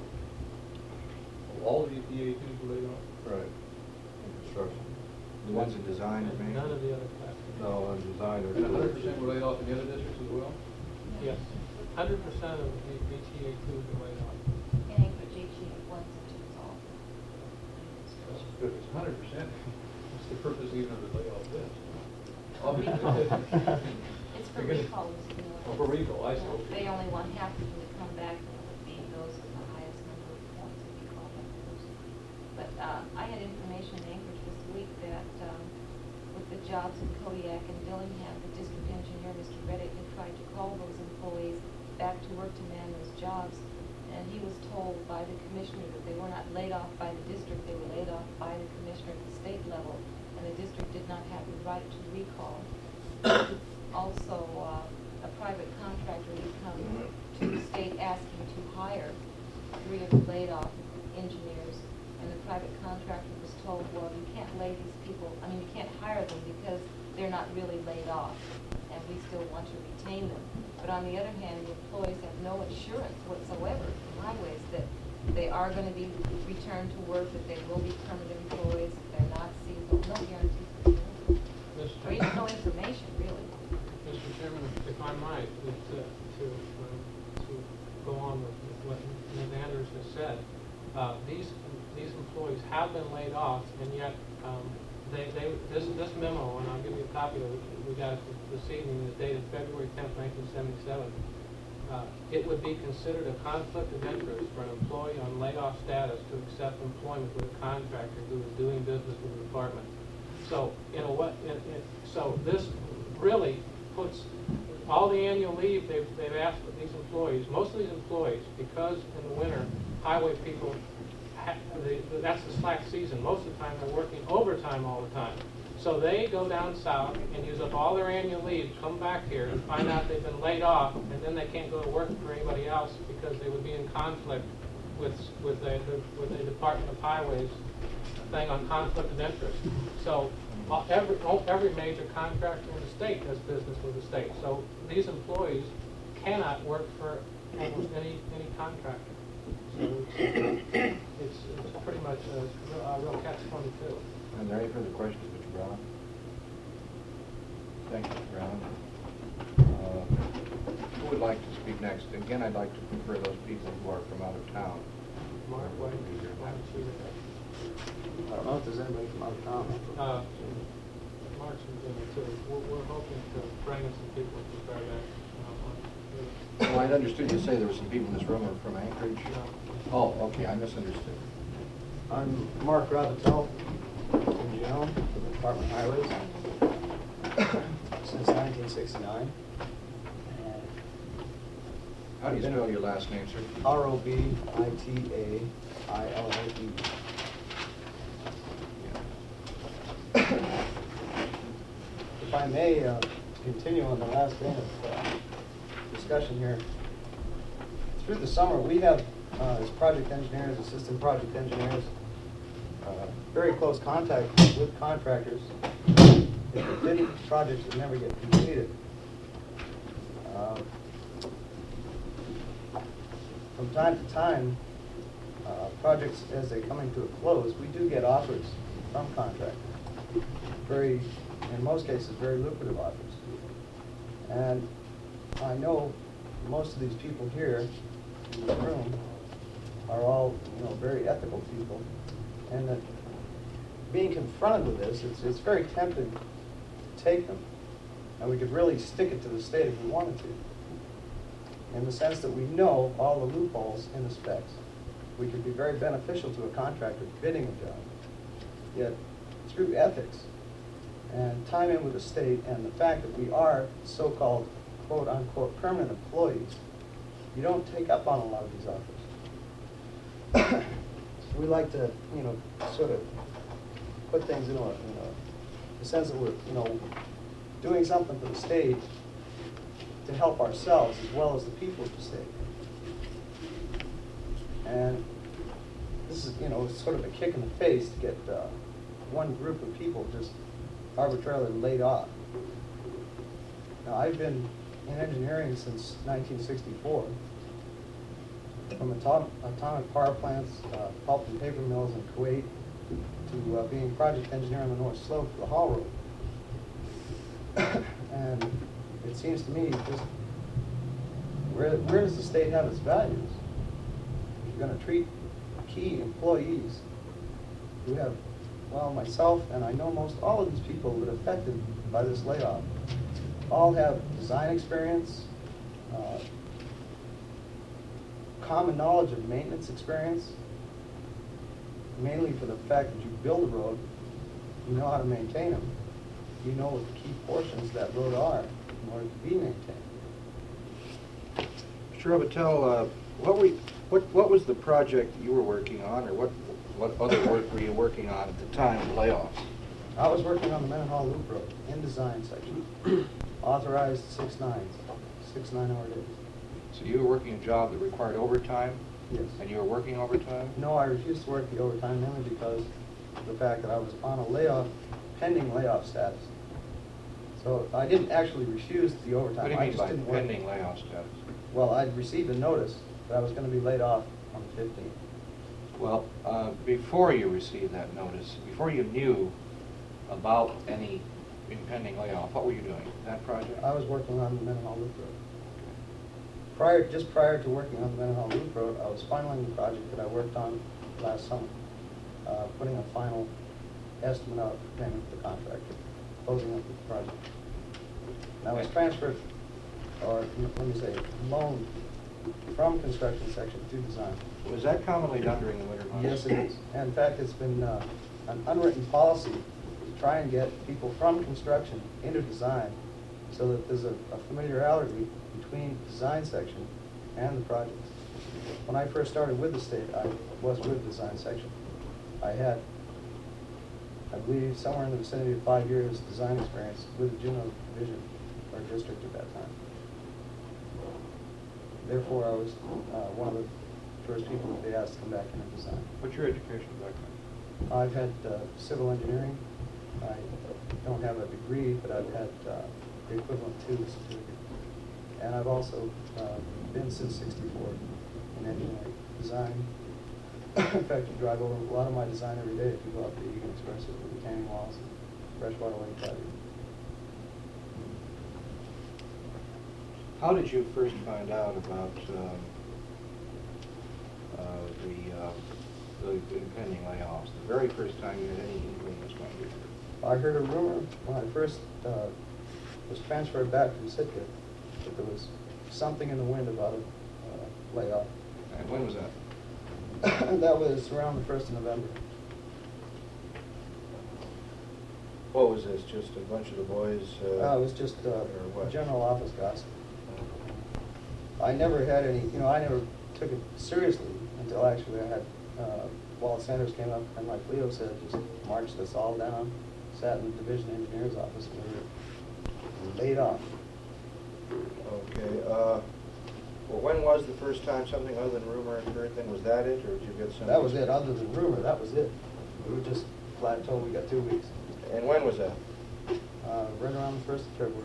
All of the E A twos were laid off? right, in construction. The ones in design or And maintenance? none of the other classes. No, in design, And there's. hundred percent were laid off in the other districts as well? Yes, hundred percent of the B T A twos are laid off. In Anchorage, H E ones and twos all. That's good, it's hundred percent. What's the purpose even of the layoff this? It's for recall, Mister Miller. Oh, for recall, I see. Yeah, They only want half of them to come back, and it would be those with the highest number of points to be called back first. But, uh, I had information in Anchorage this week that, um, with the jobs in Kodiak and Dillingham, the district engineer, Mister Reddick, had tried to call those employees back to work to man those jobs. And he was told by the commissioner that they were not laid off by the district, they were laid off by the commissioner at the state level. And the district did not have the right to recall. Also, uh, a private contractor would come to the state asking to hire three of the laid off engineers. And the private contractor was told, well, you can't lay these people, I mean, you can't hire them because they're not really laid off. And we still want to retain them. But on the other hand, the employees have no assurance whatsoever from highways that they are gonna be returned to work, that they will be permanent employees, if they're not seasonal, no guarantees for sure. Mister Or even no information, really. Mister Chairman, if I might, is to, to, um, to go on with what Miz Anders has said, uh, these, these employees have been laid off, and yet, um, they, they, this, this memo, and I'll give you a copy of it, we got it this evening, is dated February tenth, nineteen seventy-seven. Uh, it would be considered a conflict of interest for an employee on layoff status to accept employment with a contractor who is doing business with the department. So, in a what, in, in, so this really puts all the annual leave they've, they've asked for these employees, most of these employees, because in the winter, highway people, ha they, that's the slack season. Most of the time, they're working overtime all the time. So they go down south and use up all their annual leave, come back here and find out they've been laid off, and then they can't go to work for anybody else because they would be in conflict with, with the, with the Department of Highways thing on conflict of interest. So uh, every, oh, every major contractor in the state does business with the state. So these employees cannot work for almost any, any contractor. So it's, it's, it's pretty much a, a real catch twenty-two. Are there any further questions, Mister Brown? Thank you, Mister Brown. Uh, Who would like to speak next? Again, I'd like to prefer those people who are from out of town. Mark, why don't you, why don't you, I don't know if there's anybody from out of town. uh, Mark's in it too. We're, we're hoping to bring in some people to start that. Well, I understood you say there were some people in this room who are from Anchorage. No. Oh, okay, I misunderstood. I'm Mark Ravitel, engineer for the Department of Highways since nineteen sixty-nine. How do you spell your last name, sir? R O B I T A I L A E. If I may uh, continue on the last vein of uh, discussion here. Through the summer, we have, uh, as project engineers, assistant project engineers, uh, very close contact with contractors. If they didn't, projects would never get completed. Uh, From time to time, uh, projects, as they come into a close, we do get offers from contractors. Very, in most cases, very lucrative offers. And I know most of these people here in the room are all, you know, very ethical people, and that being confronted with this, it's, it's very tempting to take them, and we could really stick it to the state if we wanted to, in the sense that we know all the loopholes in the specs. We could be very beneficial to a contractor bidding a job, yet through ethics and time in with the state and the fact that we are so-called quote-unquote permanent employees, you don't take up on a lot of these offers. We like to, you know, sort of put things in a, in a, the sense that we're, you know, doing something for the state to help ourselves as well as the people of the state. And this is, you know, sort of a kick in the face to get uh, one group of people just arbitrarily laid off. Now, I've been in engineering since nineteen sixty-four, from atom atomic power plants, uh, pulp and paper mills in Kuwait, to uh, being project engineer on the North Slope for the Haul Road. And it seems to me, just where, where does the state have its values? If you're going to treat key employees who have, well, myself and I know most all of these people that are affected by this layoff all have design experience, uh, common knowledge of maintenance experience, mainly for the fact that you build a road, you know how to maintain them, you know what the key portions of that road are in order to be maintained. Mister Robitel, uh, what were you, what what was the project you were working on, or what what other work were you working on at the time of the layoffs? I was working on the Mendenhall Loop Road in design section, authorized six nines, six nine-hour days. So you were working a job that required overtime? Yes. And you were working overtime? No, I refused to work the overtime mainly because of the fact that I was on a layoff, pending layoff status. So I didn't actually refuse the overtime. What do you I mean just by didn't work. pending layoff status? Well, I'd received a notice that I was going to be laid off on the fifteenth. Well, uh, before you received that notice, before you knew about any impending layoff, what were you doing? That project? I was working on the Mendenhall Loop Road. Prior, just prior to working on the Mendenhall Loop Road, I was finaling the project that I worked on last summer, uh, putting a final estimate out for payment to the contractor, closing up the project. And I was transferred, or let me say, loaned from construction section to design. Was that commonly done during the winter months? Yes, it is. And in fact, it's been uh, an unwritten policy to try and get people from construction into design so that there's a, a familiarity between design section and the project. When I first started with the state, I was with design section. I had, I believe, somewhere in the vicinity of five years design experience with the Juneau division or district at that time. Therefore, I was uh, one of the first people that they asked to come back into design. What's your education background? I've had uh, civil engineering. I don't have a degree, but I've had uh, the equivalent to a certificate. And I've also uh, been since sixty-four in engineering design. In fact, you drive over a lot of my design every day if you go out the Egan Expressway with retaining walls and freshwater lake diving. How did you first find out about um, uh, the, uh, the the impending layoffs? The very first time you had any inkling was going to occur? I heard a rumor when I first uh, was transferred back from Sitka that there was something in the wind about a uh, layoff. And when was that? That was around the first of November. What was this, just a bunch of the boys? Uh, Uh, it was just uh, or what? general office gossip. I never had any, you know, I never took it seriously until actually I had, uh, Walt Sanders came up and like Leo said, just marched us all down, sat in the division engineer's office, and we were laid off. Okay. Uh, well, when was the first time something other than rumor occurred? Then was that it, or did you get some? That was it. Other than rumor, that was it. We were just flat told we got two weeks. And when was that? Uh, right around the first of February.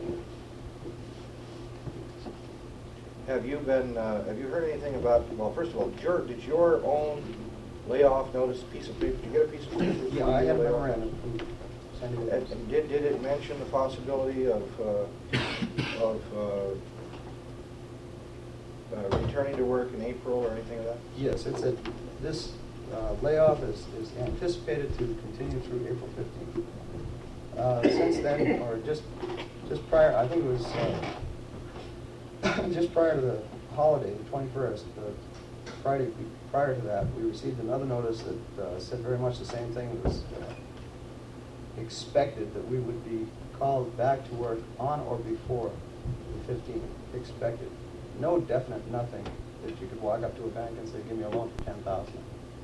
Have you been? Uh, have you heard anything about? Well, first of all, did your, did your own layoff notice piece of paper? Did you get a piece of paper? Yeah, I had a memorandum from Sandy And, Davis. and did did it mention the possibility of uh, of uh, uh, returning to work in April or anything of that? Yes, it's a, this uh, layoff is, is anticipated to continue through April fifteenth. Uh, since then, or just, just prior, I think it was, uh, just prior to the holiday, the twenty-first, the Friday prior to that, we received another notice that uh, said very much the same thing. It was uh, expected that we would be called back to work on or before the fifteenth, expected. No definite nothing that you could walk up to a bank and say, give me a loan for ten thousand.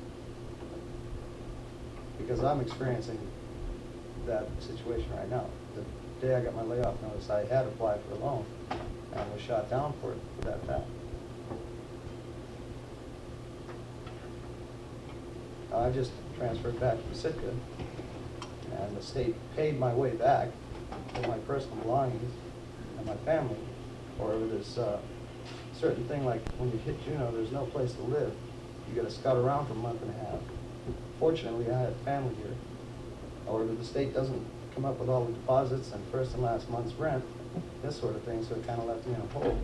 Because I'm experiencing that situation right now. The day I got my layoff notice, I had applied for a loan and was shot down for it, for that fact. I just transferred back to Sitka, and the state paid my way back for my personal belongings and my family. However, there's a certain thing like when you hit Juneau, there's no place to live. You got to scout around for a month and a half. Fortunately, I had family here. However, the state doesn't come up with all the deposits and first and last month's rent, this sort of thing, so it kind of left me in a hole.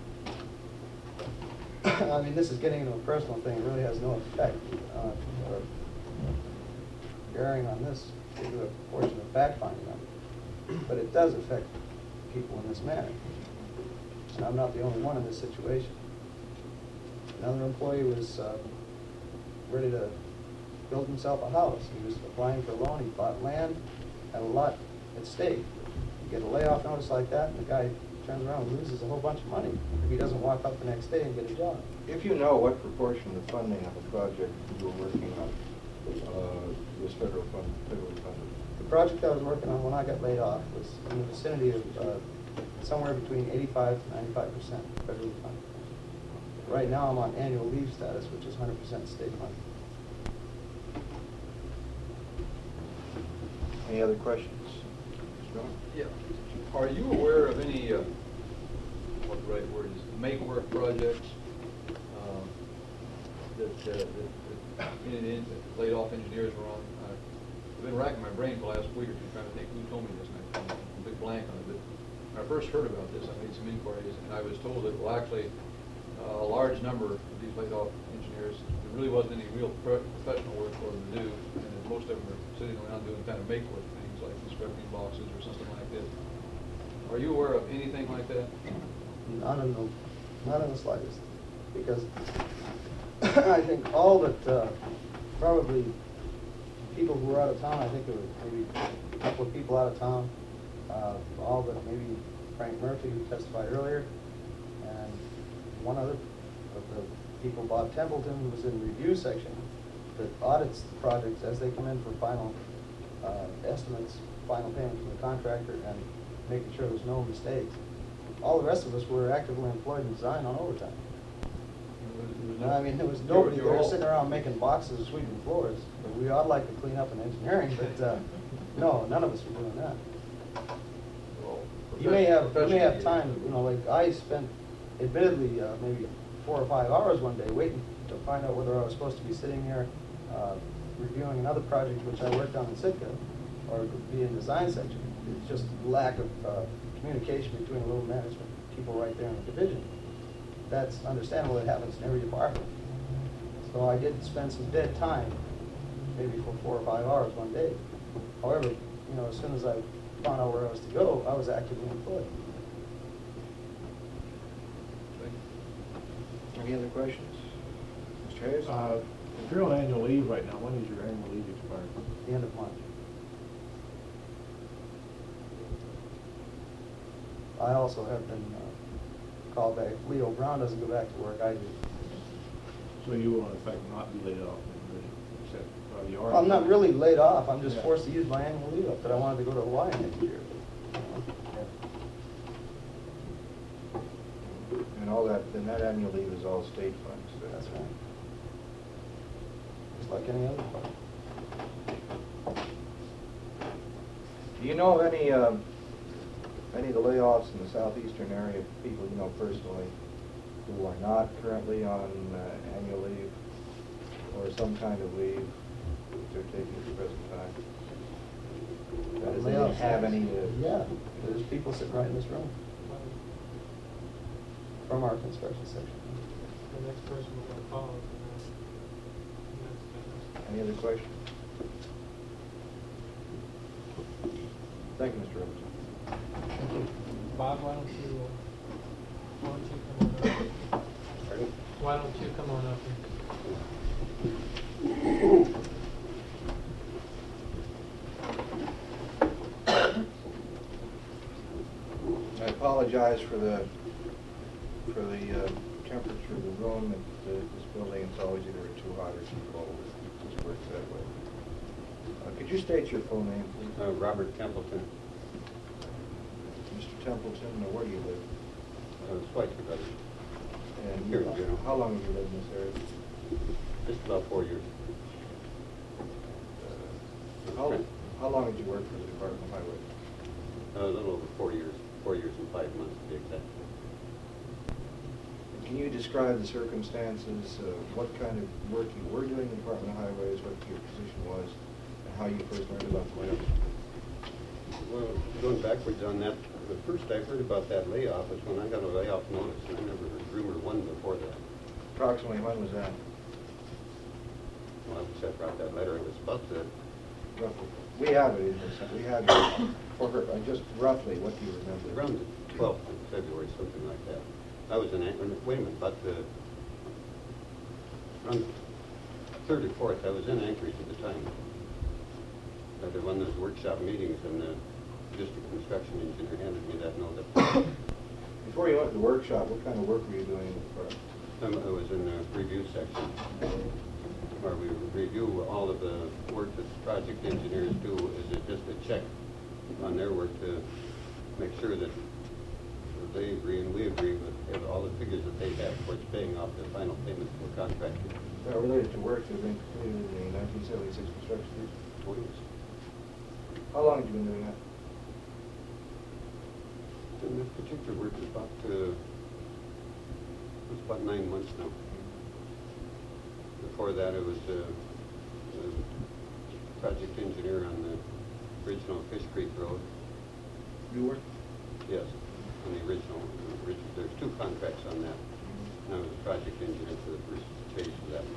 I mean, this is getting into a personal thing. It really has no effect uh, or bearing on this particular portion of fact-finding on it. But it does affect people in this manner. And I'm not the only one in this situation. Another employee was uh, ready to build himself a house. He was applying for a loan. He bought land, had a lot at stake. You get a layoff notice like that, and the guy turns around and loses a whole bunch of money if he doesn't walk up the next day and get a job. If you know what proportion of funding of a project you were working on uh, was federal fund, federally funded? The project I was working on when I got laid off was in the vicinity of uh, somewhere between eighty-five to ninety-five percent federally funded. Right now I'm on annual leave status, which is one hundred percent state funded. Any other questions? Mister Miller? Yeah. Are you aware of any, uh, what the right word is, make-work projects um, that, uh, that, that in, in, that laid off engineers were on? Uh, I've been racking my brain for the last week or two trying to think who told me this, and I'm a big blank on it. But when I first heard about this, I made some inquiries, and I was told that, well, actually, uh, a large number of these laid-off engineers, there really wasn't any real pro professional work for them to do, and that most of them were sitting around doing kind of make-work things like constructing boxes or something like this. Are you aware of anything like that? Not in the, not in the slightest, because I think all that uh, probably people who were out of town, I think there were maybe a couple of people out of town, uh, all but maybe Frank Murphy, who testified earlier, and one other of the people, Bob Templeton, who was in the review section that audits the projects as they come in for final uh, estimates, final payment from the contractor, and making sure there's no mistakes. All the rest of us were actively employed in design on overtime. I mean, there was nobody You're- you're there all- sitting around making boxes and sweeping floors. We ought like to clean up in engineering, but uh, no, none of us were doing that. Well, You may have, you may have professionally- time, you know, like I spent admittedly uh, maybe four or five hours one day waiting to find out whether I was supposed to be sitting here uh, reviewing another project which I worked on in Sitka or be in design section. It's just lack of uh, communication between the local management people right there in the division. That's understandable. It happens in every department. So I did spend some dead time, maybe for four or five hours one day. However, you know, as soon as I found out where I was to go, I was actively employed. Any other questions? Mister Hayes? Uh, if you're on annual leave right now, when is your annual leave expire? The end of March. I also have been uh, called back. If Leo Brown doesn't go back to work, I do. So you will in effect not be laid off, then, really, except uh, you are. I'm not really laid off. I'm just Yeah. forced to use my annual leave up that I wanted to go to Hawaii next year. And all that, then that annual leave is all state funds. so- That's right. Just like any other part. Do you know of any, um, any of the layoffs in the southeastern area, people you know personally, who are not currently on uh, annual leave or some kind of leave that they're taking at the present time? That is, they don't Layoffs, have any, uh, Yeah, there's people sitting right in this room. from our construction section. The next person we're gonna call is, uh, that's- Any other questions? Thank you, Mister Robinson. Bob, why don't you, uh, why don't you come on up? Pardon? Why don't you come on up here? I apologize for the, for the uh, temperature of the room at uh, this building. It's always either too hot or too cold. It just works that way. Uh, Could you state your full name, please? Uh, Robert Templeton, Mister Templeton, uh, where do you live? uh, Schweitzer Brothers, And Here in general. how long have you lived in this area? just about four years. How, how long did you work for the Department of Highways? A little over four years, four years and five months to be exact. Can you describe the circumstances, uh, what kind of work you were doing in the Department of Highways, what your position was, and how you first learned about the layoff? Well, going backwards on that, the first I heard about that layoff was when I got a layoff notice, and I never heard rumor one before that. Approximately when was that? Well, I said, brought that letter, it was about the, Roughly. We have it, in this. We have it, for her, uh, just roughly, what do you remember? around the twelfth of February, something like that. I was in, An- wait a minute, about the, around third or fourth, I was in Anchorage at the time. I had one of those workshop meetings, and the district construction engineer handed me that note. Before you went to the workshop, what kind of work were you doing in the department? Um, I was in the review section, where we review all of the work that the project engineers do. Is it just a check on their work to make sure that they agree and we agree with all the figures that they have towards paying off the final payment to the contractor? Now, related to work that had been completed in the nineteen seventy-six construction season? Four years. How long have you been doing that? And this particular work is about, uh, it's about nine months now. Before that, it was uh, a project engineer on the original Fish Creek Road. You were? Yes, on the original, original, there's two contracts on that. And I was a project engineer for the first phase of that.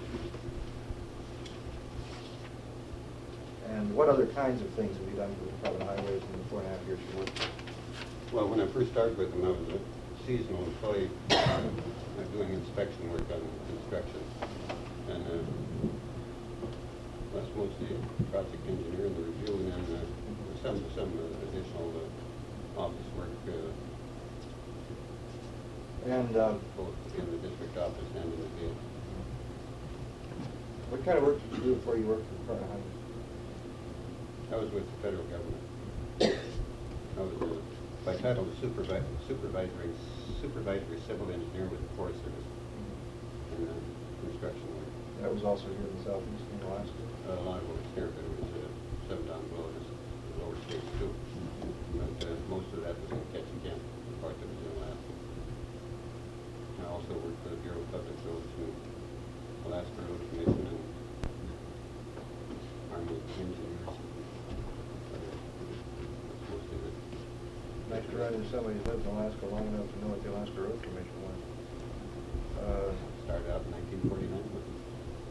And what other kinds of things have you done for the Department of Highways in the four and a half years you worked? Well, when I first started with them, I was a seasonal employee uh, doing inspection work on construction. And uh, that's mostly a project engineer in the review, and then uh, some some uh, additional uh, office work, uh, And uh, both in the district office and in the field. what kind of work did you do before you worked for the Department of Highways? I was with the federal government. I was, uh, by title, a supervi- supervisory supervisory civil engineer with the Forest Service in uh, construction work. That was also here in the southeast in Alaska. Uh, a lot of it was here, but it was uh, some down below, just the lower states too. But uh, most of that was in Ketchikan, the part that was in Alaska. I also worked for the Bureau of Public Roads and Alaska Road Commission and Army engineers. That's mostly it. Nice to run into somebody who lived in Alaska long enough to know what the Alaska Road Commission was. Uh, Started out in nineteen forty-nine with them.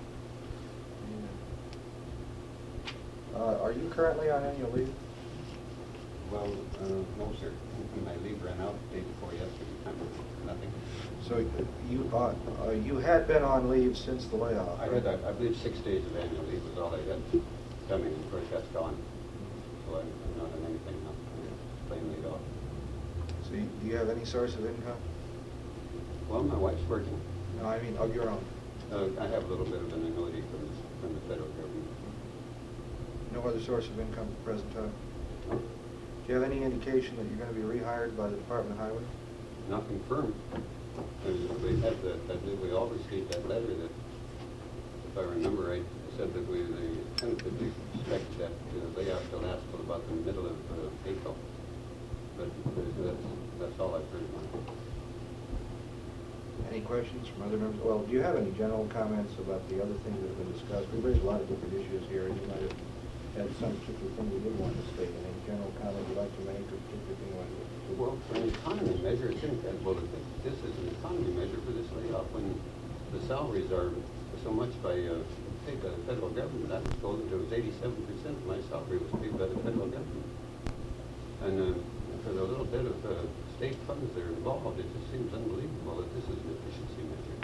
uh, are you currently on annual leave? Well, uh, no, sir. My leave ran out the day before yesterday. I'm nothing. So you uh, uh, you had been on leave since the layoff? I had, I I believe, six days of annual leave was all I had coming, and of course that's gone. So I'm I'm not on anything now. I'm plain laid off. So you, do you have any source of income? Well, my wife's working. No, I mean of your own. Uh, I have a little bit of an annuity from the, from the federal government. No other source of income at the present time? Do you have any indication that you're going to be rehired by the Department of Highways? Nothing firm. Uh, We had that, I believe we all received that letter that, if I remember right, said that we, they tentatively expect that uh, layoff to last till about the middle of uh, April. But uh, that's, that's all I've heard about it. Any questions from other members? Well, do you have any general comments about the other things that have been discussed? We've raised a lot of different issues here, and you might have had some particular thing you did want to state, any general comment you'd like to make, or particular thing you want to? Well, for an economy measure, it's in, well, this is an economy measure for this layoff, when the salaries are so much by, uh, paid by the federal government. I was told that there was eighty-seven percent of my salary was paid by the federal government. And, uh, for the little bit of, uh, state funds that are involved, it just seems unbelievable that this is an efficiency measure.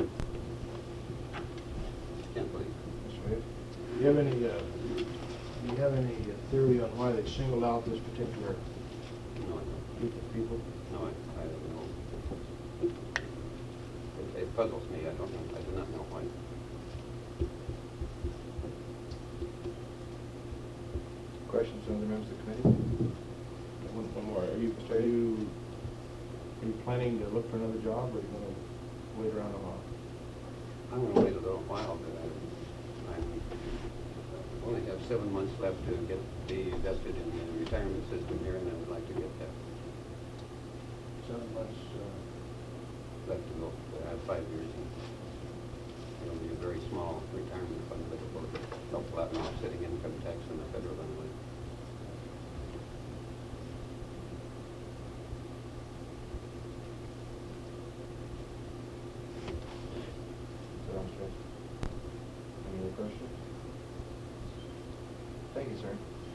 Can't believe it. Mister Mayor, do you have any, uh, do you have any uh, theory on why they singled out this particular No, I don't. group of people? No, I, I don't know. It, it puzzles me. I don't know. I do not know why. Questions from the members of the committee? One, one more. Are you, are you, are you planning to look for another job, or are you gonna wait around a while? I'm gonna wait a little while, but I, I'm, I only have seven months left to get, be vested in the retirement system here, and I would like to get that. Seven months, uh, Left to go. I have five years. And it'll be a very small retirement fund that will help flatten offsetting income tax on the federal level. Any other questions? Thank you, sir.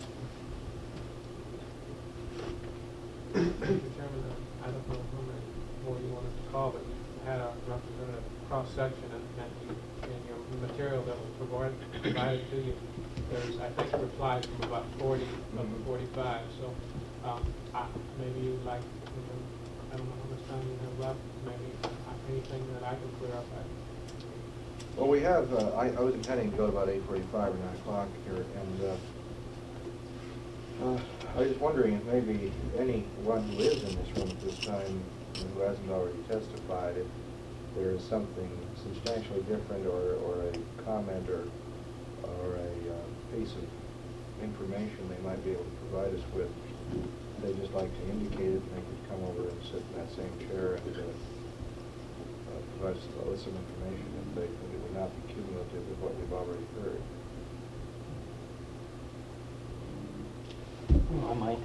Mister Chairman, uh, I don't know how many more you wanted to call, but you had a representative cross-section, and, and you, in your material that was provided, provided to you, there's, I think, replies from about forty of the forty-five, so, um, I, maybe you'd like, you know, I don't know how much time you have left, maybe uh, anything that I can clear up. I, Well, we have, uh, I, I was intending to go to about eight forty-five or nine o'clock here, and, uh, uh, I was just wondering if maybe anyone who is in this room at this time, and who hasn't already testified, if there is something substantially different, or, or a comment, or, or a, uh, piece of information they might be able to provide us with, they'd just like to indicate it, and they could come over and sit in that same chair and, uh, uh, provide us with some information if they think it would not be cumulative of what we've already heard. I might.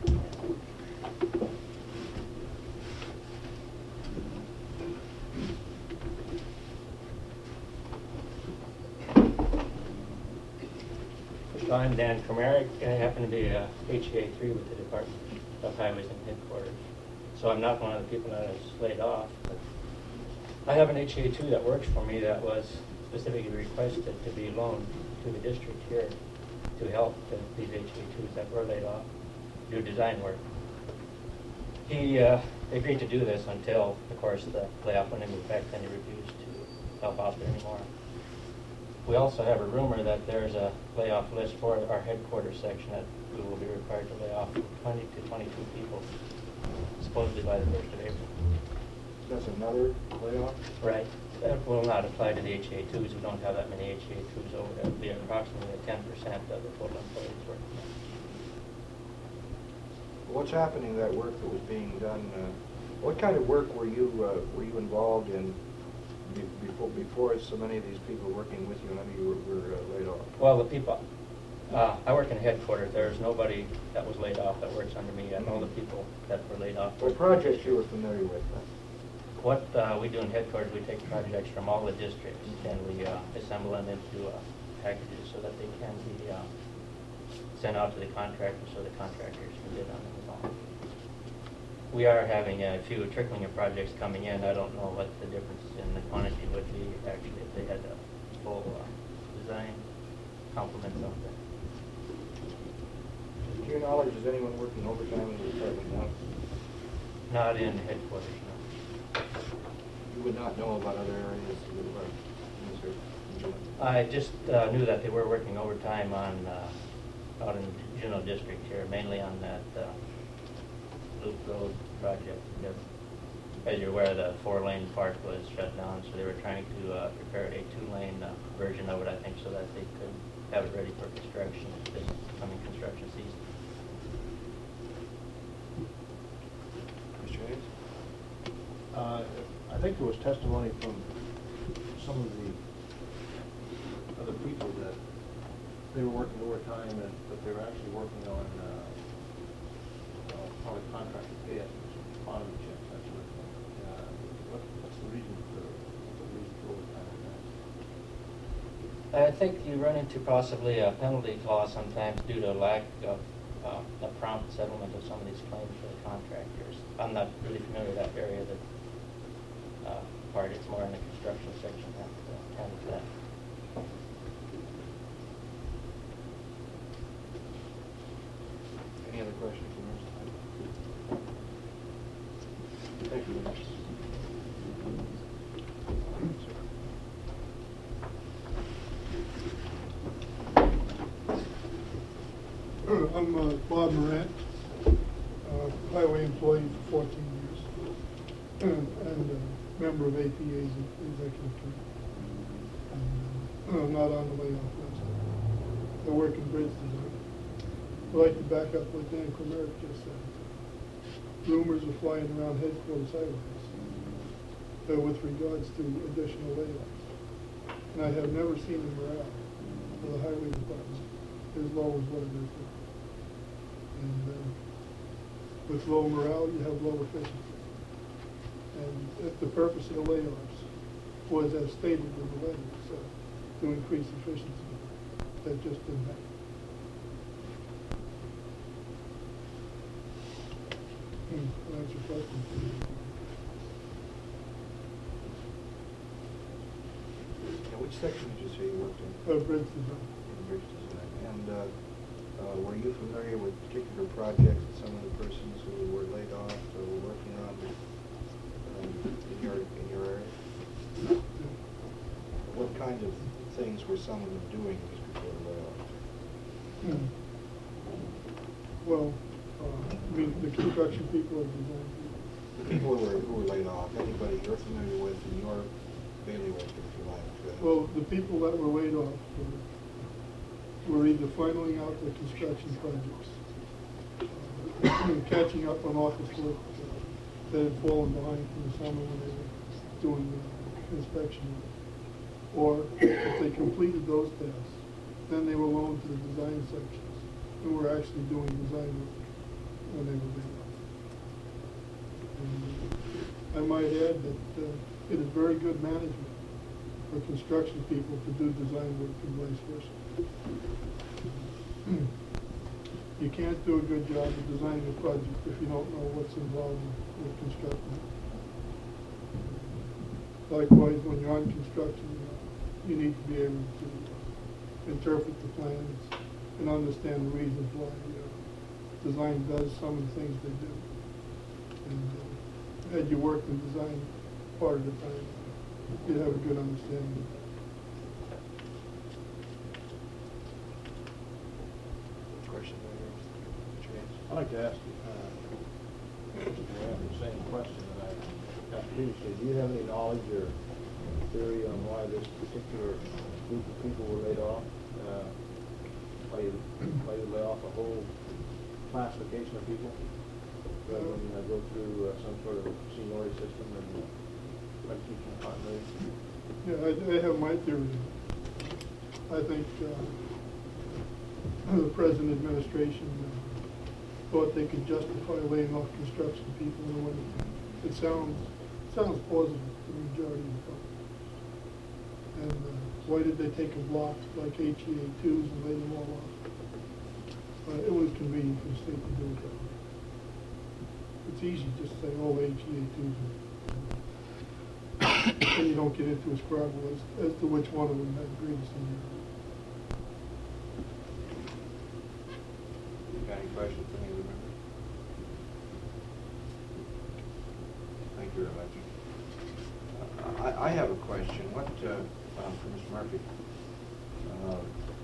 So I'm Dan Comeric. I happen to be a H E A three with the Department of Highways and Headquarters. So I'm not one of the people that is laid off. But I have an H E A two that works for me that was specifically requested to be loaned to the district here to help the, these H E A twos that were laid off do design work. He uh, agreed to do this until, of course, the layoff went into effect, and he refused to help out there anymore. We also have a rumor that there's a layoff list for our headquarters section that we will be required to lay off twenty to twenty-two people, supposedly by the first of April. That's another layoff? Right. That will not apply to the H E A twos. We don't have that many H E A twos over there. It'll be approximately ten percent of the total employees working there. What's happening to that work that was being done? Uh, what kind of work were you uh, were you involved in be before before so many of these people working with you? None of you were, were uh, laid off. Well, the people, uh, I work in headquarters. There's nobody that was laid off that works under me. I know the people that were laid off. What projects you were familiar with? Then? What uh, we do in headquarters, we take projects from all the districts and we uh, assemble them into uh, packages so that they can be uh, sent out to the contractors so the contractors can bid on them as well. We are having a few trickling of projects coming in. I don't know what the difference in the quantity would be actually if they had a full uh, design complement of them. To your knowledge, is anyone working overtime in the department now? Not in headquarters, no. You would not know about other areas of the department? Yes, sir. I just uh, knew that they were working overtime on uh, out in the Juneau district here, mainly on that uh, Loop Road project. Because, as you're aware, the four-lane part was shut down, so they were trying to uh, prepare a two-lane uh, version of it, I think, so that they could have it ready for construction this coming construction season. Mister Hayes? Uh, I think there was testimony from some of the other people that they were working overtime, and, but they were actually working on, uh, uh, probably contracted pay estimates, quantity checks, that sort of thing. Uh, what, what's the reason for, what's the reason for overtime on that? I think you run into possibly a penalty clause sometimes due to lack of uh, a prompt settlement of some of these claims for the contractors. I'm not really familiar with that area, that uh, part. It's more in the construction section that uh, handles that. Any other questions from your side? Thank you. I'm uh, Bob Morant, uh, highway employee for fourteen years, and, and a member of A P A's executive committee. And, uh, I'm not on the layoff list. I work in bridge design. I'd like to back up what Dan Krameric just said. Rumors are flying around headquarters highways uh, with regards to additional layoffs. And I have never seen the morale of the highway department as low as what it is now. And uh, with low morale, you have low efficiency. And if the purpose of the layoffs was as stated in the letter, so to increase efficiency, that just didn't happen. Hmm, that's your question. Now, which section did you say you worked in? Uh, bridge design. In bridge design. And uh, uh, were you familiar with particular projects that some of the persons who were laid off or were working on um, in your in your area? Yeah. What kind of things were some of them doing just before the layoff? Hmm. Well, uh, I mean, the construction people are design people. The people who were, who were laid off, anybody you're familiar with in your bailiwick, if you like? Uh, Well, the people that were laid off were, were either finalizing out their construction projects, uh, catching up on office work uh, that had fallen behind from the summer when they were doing uh, inspection work. Or if they completed those tasks, then they were loaned to the design sections and were actually doing design work when they were laid off. And, uh, I might add that uh, it is very good management for construction people to do design work and vice versa. You can't do a good job of designing a project if you don't know what's involved with construction. Likewise, when you're on construction, you need to be able to interpret the plans and understand the reasons why uh, design does some of the things they do. And uh, had you worked in design part of the time, you'd have a good understanding of that. Question there, James? I'd like to ask you, uh, the same question that I asked previously. Do you have any knowledge or theory on why this particular group of people were laid off? Uh, why you, why you lay off a whole classification of people rather than uh, go through uh, some sort of seniority system and uh, like teaching continuity? Yeah, I, I have my theory. I think uh, the present administration uh, thought they could justify laying off construction people in the wintertime. It sounds sounds positive to the majority of the public. And uh, why did they take a block like H E A twos and lay them all off? Uh, it was convenient for the state to do it that way. It's easy just to say, oh, H E A twos. And you don't get into a scrabble as, as to which one of them had the greatest seniority. You got any questions for any of the members? Thank you very much. Uh, I, I have a question. What, uh, um, for Mister Murphy? Uh,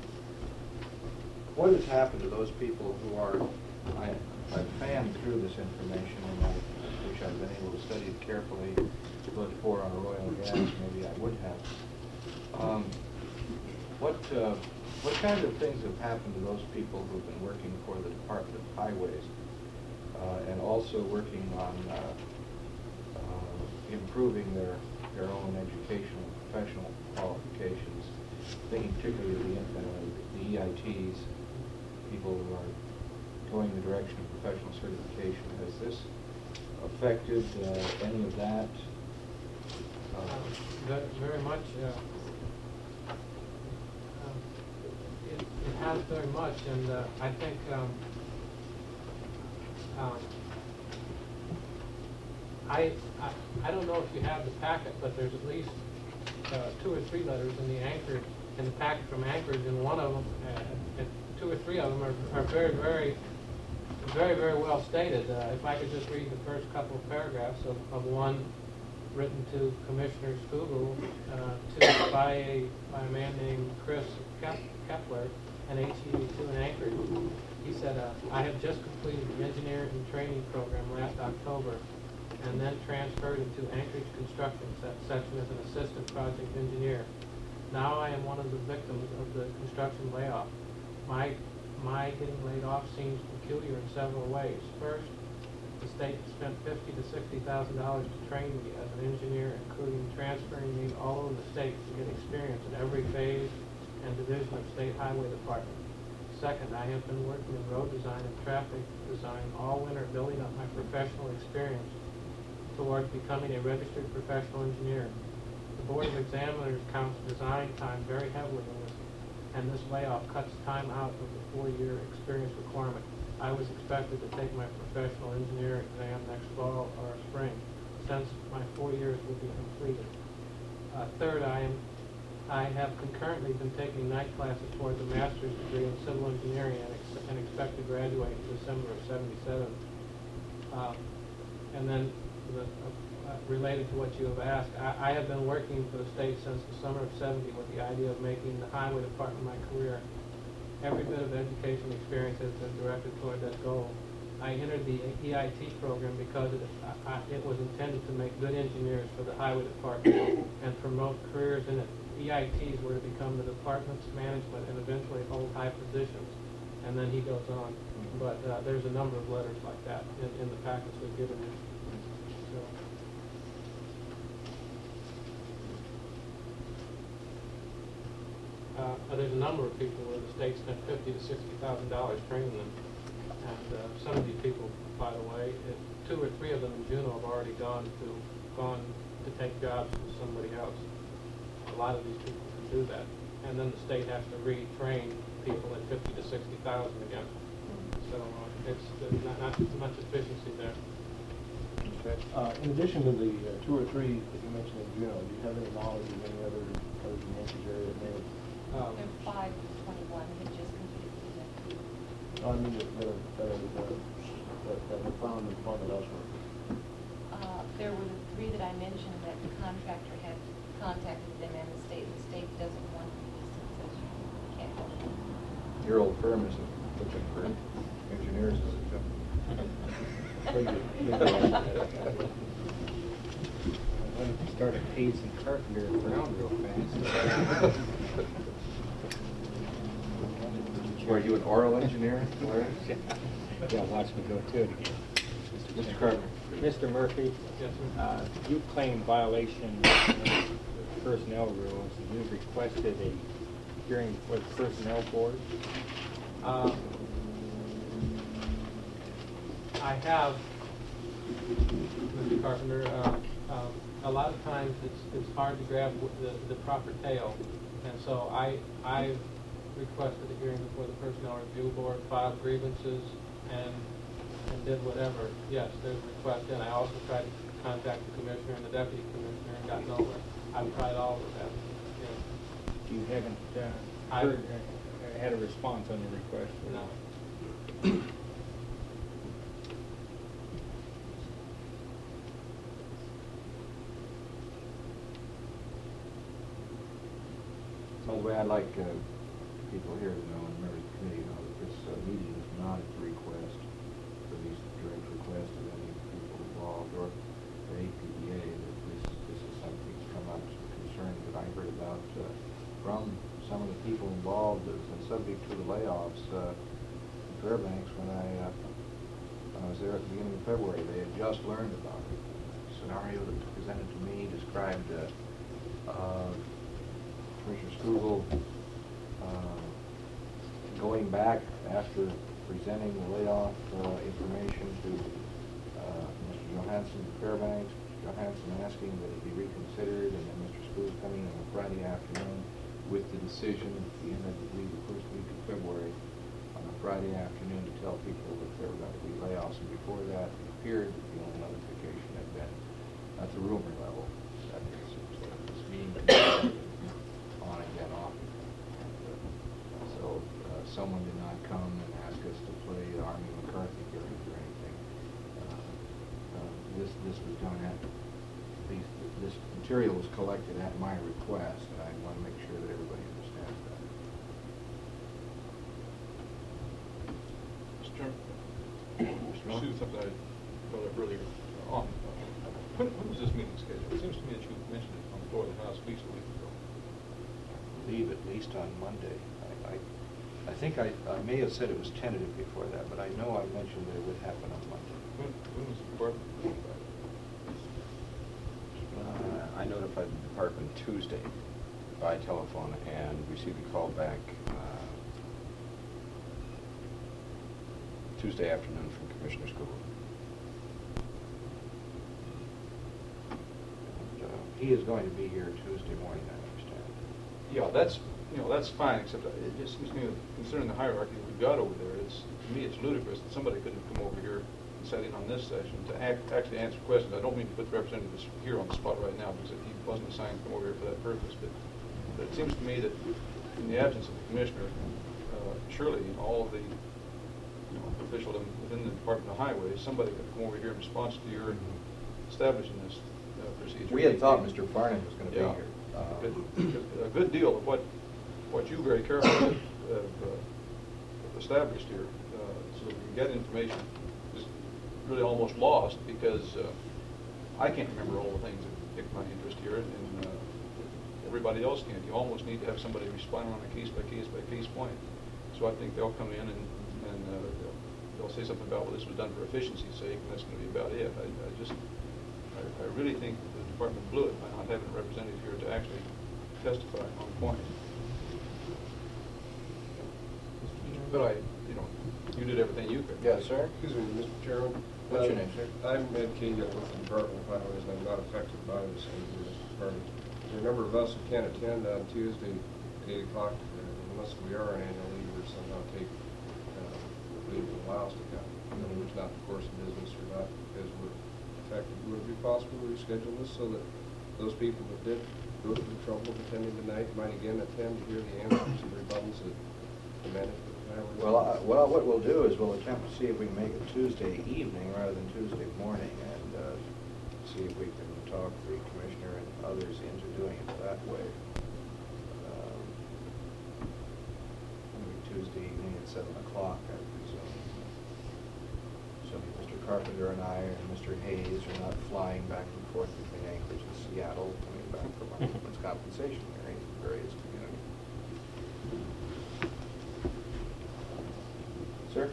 what has happened to those people who are, I, I've fanned through this information and I wish I'd been able to study it carefully before on oil and gas, maybe I would have. Um, what, uh, what kind of things have happened to those people who've been working for the Department of Highways uh, and also working on uh, uh, improving their, their own educational and professional qualifications thinking particularly of the, uh, the E I Ts, people who are going in the direction of professional certification. Has this affected uh, any of that? Uh, Um, ve- Very much, uh, um, it it has very much, and uh, I think, um, um, I, I I don't know if you have the packet, but there's at least uh, two or three letters in the Anchorage, in the packet from Anchorage, and one of them, uh, and two or three of them are, are very, very, very, very well stated. Uh, If I could just read the first couple of paragraphs of, of one written to Commissioner Scoogle, uh, to, by a, by a man named Chris Kep- Kepler, an H E A two in Anchorage. He said, uh, I have just completed the engineering training program last October, and then transferred into Anchorage Construction se- section as an assistant project engineer. Now I am one of the victims of the construction layoff. My, my getting laid off seems peculiar in several ways. First, the state spent fifty to sixty thousand dollars to train me as an engineer, including transferring me all over the state to get experience in every phase and division of state highway department. Second, I have been working in road design and traffic design all winter, building up my professional experience towards becoming a registered professional engineer. The Board of Examiners counts design time very heavily in this, and this layoff cuts time out of the four-year experience requirement. I was expected to take my professional engineer exam next fall or spring, since my four years will be completed. Uh, third, I am, I have concurrently been taking night classes towards a master's degree in civil engineering and, ex and expect to graduate in December of seventy-seven. Uh, and then, the, uh, related to what you have asked, I, I have been working for the state since the summer of seventy with the idea of making the highway department my career. Every bit of education experience has been directed toward that goal. I entered the E I T program because it, I, I, it was intended to make good engineers for the highway department and promote careers in it. E I Ts were to become the department's management and eventually hold high positions. And then he goes on. But uh, there's a number of letters like that in, in the packets we've given you. So. Uh, there's a number of people where the state spent fifty to sixty thousand dollars training them, and uh, some of these people, by the way, it, two or three of them in Juneau have already gone to gone to take jobs with somebody else. A lot of these people can do that, and then the state has to retrain people at fifty to sixty thousand again. So uh, it's there's not, not much efficiency there. Okay. Uh, in addition to the uh, two or three that you mentioned in Juneau, do you have any knowledge of any other others in the Anchorage area that may have? Um, There are five to twenty-one who just completed the exam. No, I mean that that are, that are, uh, that, that were found employment elsewhere. Uh, there were the three that I mentioned that the contractor had contacted them and the state, the state doesn't want to use it, says you can't help them. Your old firm isn't looking for engineers, is it, Jim? Why don't you start a Hayes and Carpenter around real fast? Were you an oral engineer, Larry? Yeah, watch me go to it again. Mister Carpenter. Mister Murphy? Yes, sir. Uh, you claim violation of personnel rules, and you've requested a hearing before the personnel board. Um, I have, Mister Carpenter, uh, um, a lot of times it's, it's hard to grab w- the, the proper tail. And so I, I've requested a hearing before the Personnel Review Board, filed grievances, and, and did whatever. Yes, there's a request, and I also tried to contact the commissioner and the deputy commissioner and got nowhere. I've tried all of that. Yeah. You haven't uh, I- heard, uh, had a response on your request? No. By the way, I'd like uh, people here to know, and members of the committee know, that this uh, meeting is not at the request, or at least the direct request of any people involved, or the A P E A, that this, this is something that's come up, some concern that I heard about uh, from some of the people involved as and subject to the layoffs uh, in Fairbanks when I, uh, when I was there at the beginning of February. They had just learned about it. The scenario that was presented to me described uh, uh, Commissioner Scoogle, uh, going back after presenting the layoff uh, information to uh, Mister Johansson of Fairbanks, Mister Johansson asking that it be reconsidered, and then Mister Scoogle coming in on a Friday afternoon with the decision at the end of, I believe, the first week of February, on a Friday afternoon to tell people that there were going to be layoffs. And before that, it appeared that the only notification had been at the rumor level that it was being considered on again, off again. And, uh, so uh, someone did not come and ask us to play Army McCarthy games or anything. Uh, uh, this this was done at these, this material was collected at my request, and I want to make sure that everybody understands that. Mister Chairman, Mister Pursue something I brought up earlier on. Uh, when, when was this meeting scheduled? It seems to me that you mentioned it on the floor of the House weeks or weeks ago. I believe at least on Monday. I, I, I think I, I may have said it was tentative before that, but I know I mentioned that it would happen on Monday. When, when was the department notified? Uh, I notified the department Tuesday by telephone and received a call back uh, Tuesday afternoon from Commissioner Scoogle. And, uh, he is going to be here Tuesday morning, I understand. Yeah, that's, you know, that's fine, except it just seems to me, that considering the hierarchy that we've got over there, it's, to me, it's ludicrous that somebody couldn't come over here and sit in on this session to act, actually answer questions. I don't mean to put the representatives here on the spot right now because he wasn't assigned to come over here for that purpose, but, but it seems to me that in the absence of the commissioner, uh, surely all of the, you know, official in, within the Department of Highways, somebody could come over here in response to your establishing this uh, procedure. We had thought Mister Farnan was going to Yeah. be here. Uh, A good deal of what, what you very carefully have uh, established here, uh, so that we can get information, is really almost lost because uh, I can't remember all the things that piqued my interest here, and, and uh, everybody else can. You almost need to have somebody respond on a case by case by case point. So I think they'll come in and, and uh, they'll, they'll say something about, well, this was done for efficiency's sake, and that's going to be about it. I, I just, I, I really think that the department blew it by not having a representative here to actually testify on point. But I, you know, you did everything you could. Yes, sir. Excuse me, Mister Chairman. What's your Um, name, sir? I'm Ed Keegan with the Department of Highways, and I'm not affected by this Mister Department. There are a number of us who can't attend on Tuesday at eight o'clock uh, unless we are on annual leave or somehow take uh, leave that allows to come. In other words, not the course of business or not because we're affected. Would it be possible to reschedule this so that those people that did go through the trouble of attending tonight might again attend to hear the answers and rebuttals that the management of Highways? Well, uh, well, what we'll do is we'll attempt to see if we can make it Tuesday evening rather than Tuesday morning, and uh, see if we can talk the commissioner and others into doing it that way. Um, maybe Tuesday evening at seven o'clock, I presume. So Mister Carpenter and I and Mister Hayes are not flying back and forth between Anchorage and Seattle, coming back from our workman's compensation hearings in various communities. Sir?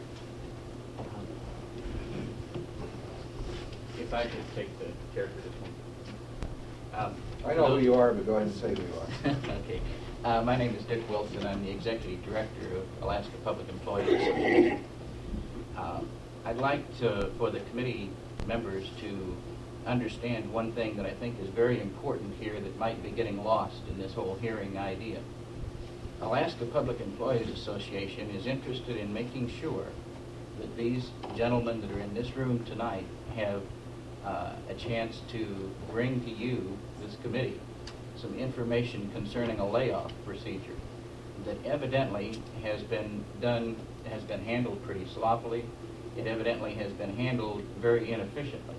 If I could take the chair for this one. Um, I know who you are, but go ahead and say who you are. Okay. Uh, my name is Dick Wilson. I'm the Executive Director of Alaska Public Employees Association. Uh, I'd like to, for the committee members to understand one thing that I think is very important here that might be getting lost in this whole hearing idea. Alaska Public Employees Association is interested in making sure that these gentlemen that are in this room tonight have uh, a chance to bring to you, this committee, some information concerning a layoff procedure that evidently has been done, has been handled pretty sloppily. It evidently has been handled very inefficiently.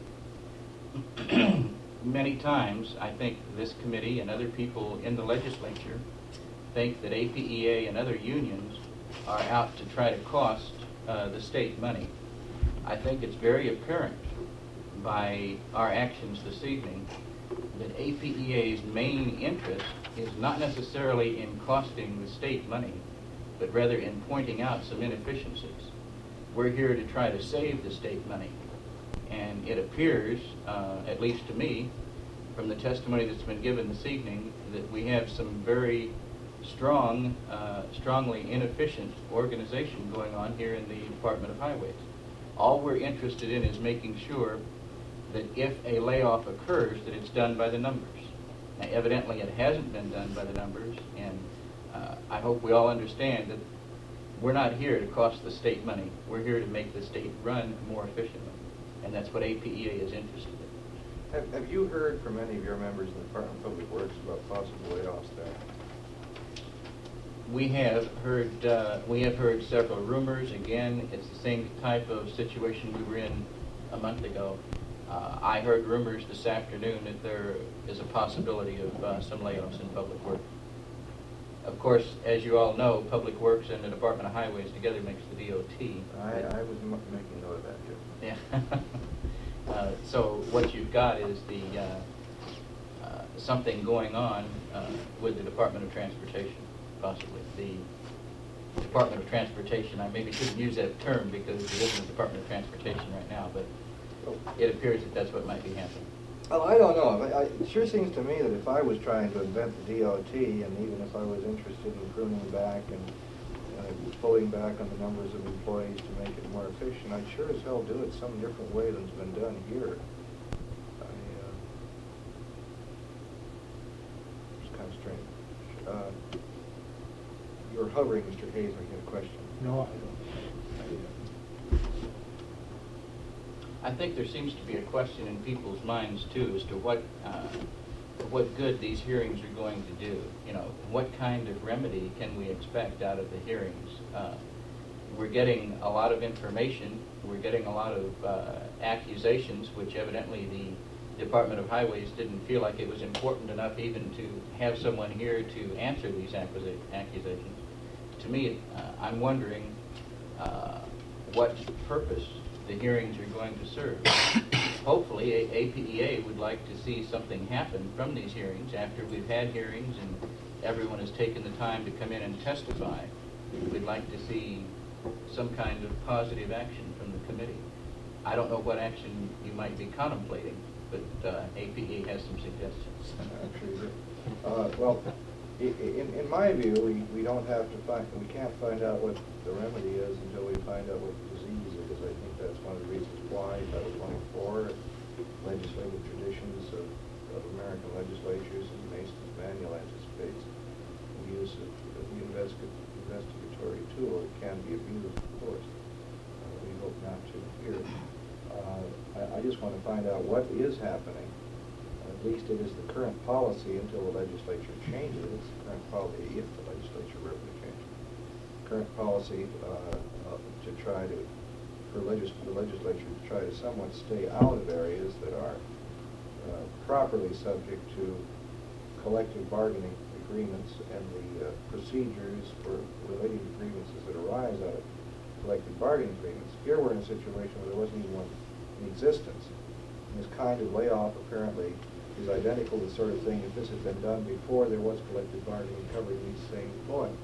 Many times, I think this committee and other people in the legislature think that A P E A and other unions are out to try to cost uh, the state money. I think it's very apparent by our actions this evening that A P E A's main interest is not necessarily in costing the state money, but rather in pointing out some inefficiencies. We're here to try to save the state money. And it appears, uh, at least to me, from the testimony that's been given this evening, that we have some very strong, uh, strongly inefficient organization going on here in the Department of Highways. All we're interested in is making sure that if a layoff occurs, that it's done by the numbers. Now, evidently, it hasn't been done by the numbers, and uh, I hope we all understand that we're not here to cost the state money. We're here to make the state run more efficiently, and that's what A P E A is interested in. Have, have you heard from any of your members in the Department of Public Works about possible layoffs there? We have heard, uh, we have heard several rumors. Again, it's the same type of situation we were in a month ago. Uh, I heard rumors this afternoon that there is a possibility of uh, some layoffs in Public Works. Of course, as you all know, Public Works and the Department of Highways together makes the D O T. I, I was m making note of that, too. Yeah. uh, so what you've got is the uh, uh, something going on uh, with the Department of Transportation, possibly. The Department of Transportation, I maybe shouldn't use that term because it isn't the Department of Transportation right now, but it appears that that's what might be happening. Well, I don't know. I, I, it sure seems to me that if I was trying to invent the D O T, and even if I was interested in pruning back and uh, pulling back on the numbers of employees to make it more efficient, I'd sure as hell do it some different way than's been done here. I, uh, it's kind of strange. Uh, you're hovering, Mister Hayes. I get a question. No, I don't. I think there seems to be a question in people's minds too as to what uh, what good these hearings are going to do. You know, what kind of remedy can we expect out of the hearings? Uh, we're getting a lot of information. We're getting a lot of uh, accusations, which evidently the Department of Highways didn't feel like it was important enough even to have someone here to answer these accusa accusations. To me, uh, I'm wondering uh, what purpose the hearings are going to serve. Hopefully, A P E A would like to see something happen from these hearings after we've had hearings and everyone has taken the time to come in and testify. We'd like to see some kind of positive action from the committee. I don't know what action you might be contemplating, but uh, A P E A has some suggestions. Actually, uh, well, in, in my view, we, we don't have to find, we can't find out what the remedy is until we find out what the disease is. I think that's one of the reasons why Title twenty-four, legislative traditions of, of American legislatures and Mason's manual anticipates the use of, of the investi investigatory tool. It can be abused, of course. Uh, we hope not to here. Uh, I, I just want to find out what is happening. At least it is the current policy until the legislature changes. It's the current policy if the legislature were to change it. Current policy uh, uh, to try to, for legis the legislature to try to somewhat stay out of areas that are uh, properly subject to collective bargaining agreements and the uh, procedures for relating to grievances that arise out of collective bargaining agreements. Here we're in a situation where there wasn't even one in existence. And this kind of layoff apparently is identical to the sort of thing, if this had been done before there was collective bargaining covering these same employees.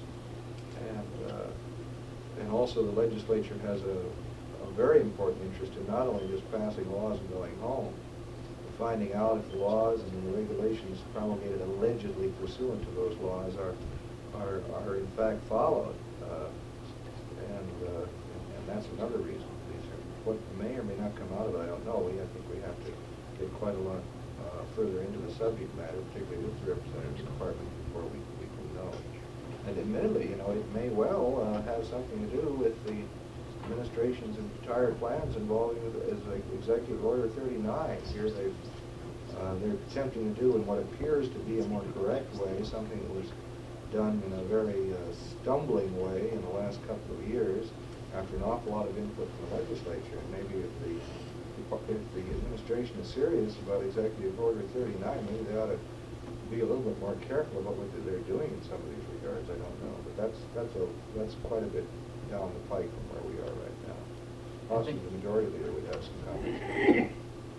And, uh, and also the legislature has a, a very important interest in not only just passing laws and going home, but finding out if the laws and the regulations promulgated allegedly pursuant to those laws are, are, are in fact followed. Uh, and, uh, and, and that's another reason. What may or may not come out of it, I don't know. We, I think we have to get quite a lot uh, further into the subject matter, particularly with the representatives department, before we, we can know. And admittedly, you know, it may well uh, have something to do with the administration's entire plans involving with, as like Executive Order thirty-nine. Here they've, uh, they're attempting to do in what appears to be a more correct way, something that was done in a very uh, stumbling way in the last couple of years, after an awful lot of input from the legislature. And maybe if the if the administration is serious about Executive Order thirty-nine, maybe they ought to be a little bit more careful about what they're doing in some of these regards. I don't know, but that's that's a that's quite a bit down the pike from where we are right now. Possibly the majority leader would have some comments.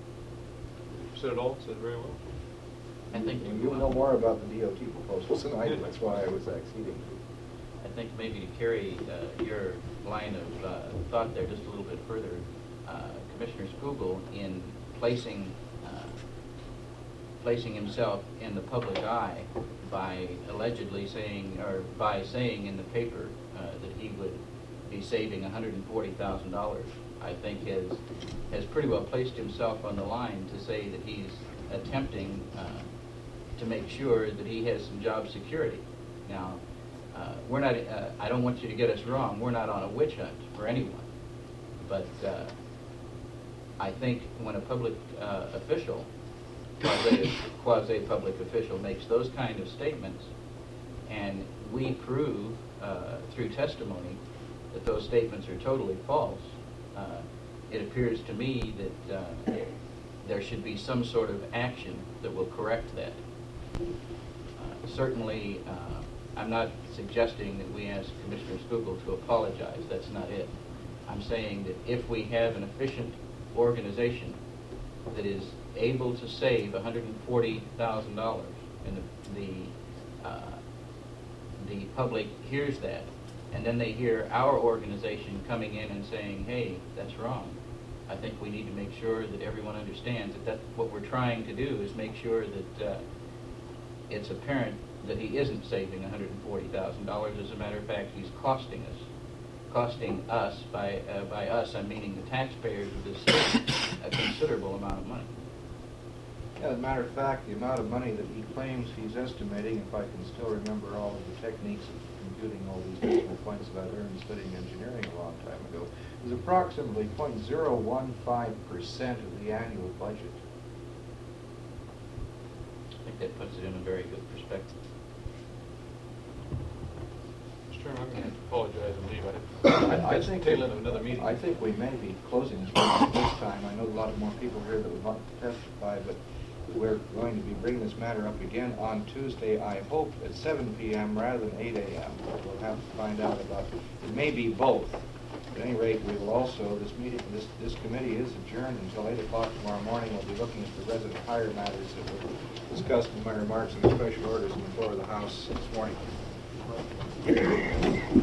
Said it all. Said it very well. I think and you'll know more about the D O T proposals than I do. That's why I was acceding to. I think maybe to carry uh, your line of uh, thought there just a little bit further, uh, Commissioner Skugel, in placing uh, placing himself in the public eye by allegedly saying, or by saying in the paper uh, that he would be saving one hundred forty thousand dollars, I think has, has pretty well placed himself on the line to say that he's attempting uh, to make sure that he has some job security. Now, uh, we're not, uh, I don't want you to get us wrong, we're not on a witch hunt for anyone. But uh, I think when a public uh, official, quasi, quasi-public official, makes those kind of statements, and we prove uh, through testimony that those statements are totally false, uh, it appears to me that uh, there should be some sort of action that will correct that. Uh, certainly, uh, I'm not suggesting that we ask Commissioner Schuylkill to apologize. That's not it. I'm saying that if we have an efficient organization that is able to save one hundred forty thousand dollars, and the the, uh, the public hears that, and then they hear our organization coming in and saying, hey, that's wrong, I think we need to make sure that everyone understands that, that what we're trying to do is make sure that uh, it's apparent that he isn't saving one hundred forty thousand dollars. As a matter of fact, he's costing us. Costing us, by, uh, by us, I'm meaning the taxpayers of this state, a considerable amount of money. Yeah, as a matter of fact, the amount of money that he claims he's estimating, if I can still remember all of the techniques of computing all these decimal points that I've learned studying engineering a long time ago, is approximately zero point zero one five percent of the annual budget. I think that puts it in a very good perspective. Mister Chairman, I'm going to have to apologize and leave. I, I That's the think tail end of another meeting. I think we may be closing this meeting this time. I know a lot of more people here that would want to testify, but we're going to be bringing this matter up again on Tuesday, I hope, at seven p m rather than eight a m We'll have to find out about, it may be both. At any rate, we will also, this meeting, this, this committee is adjourned until eight o'clock tomorrow morning. We'll be looking at the resident hire matters that were discussed in my remarks and the special orders on the floor of the House this morning.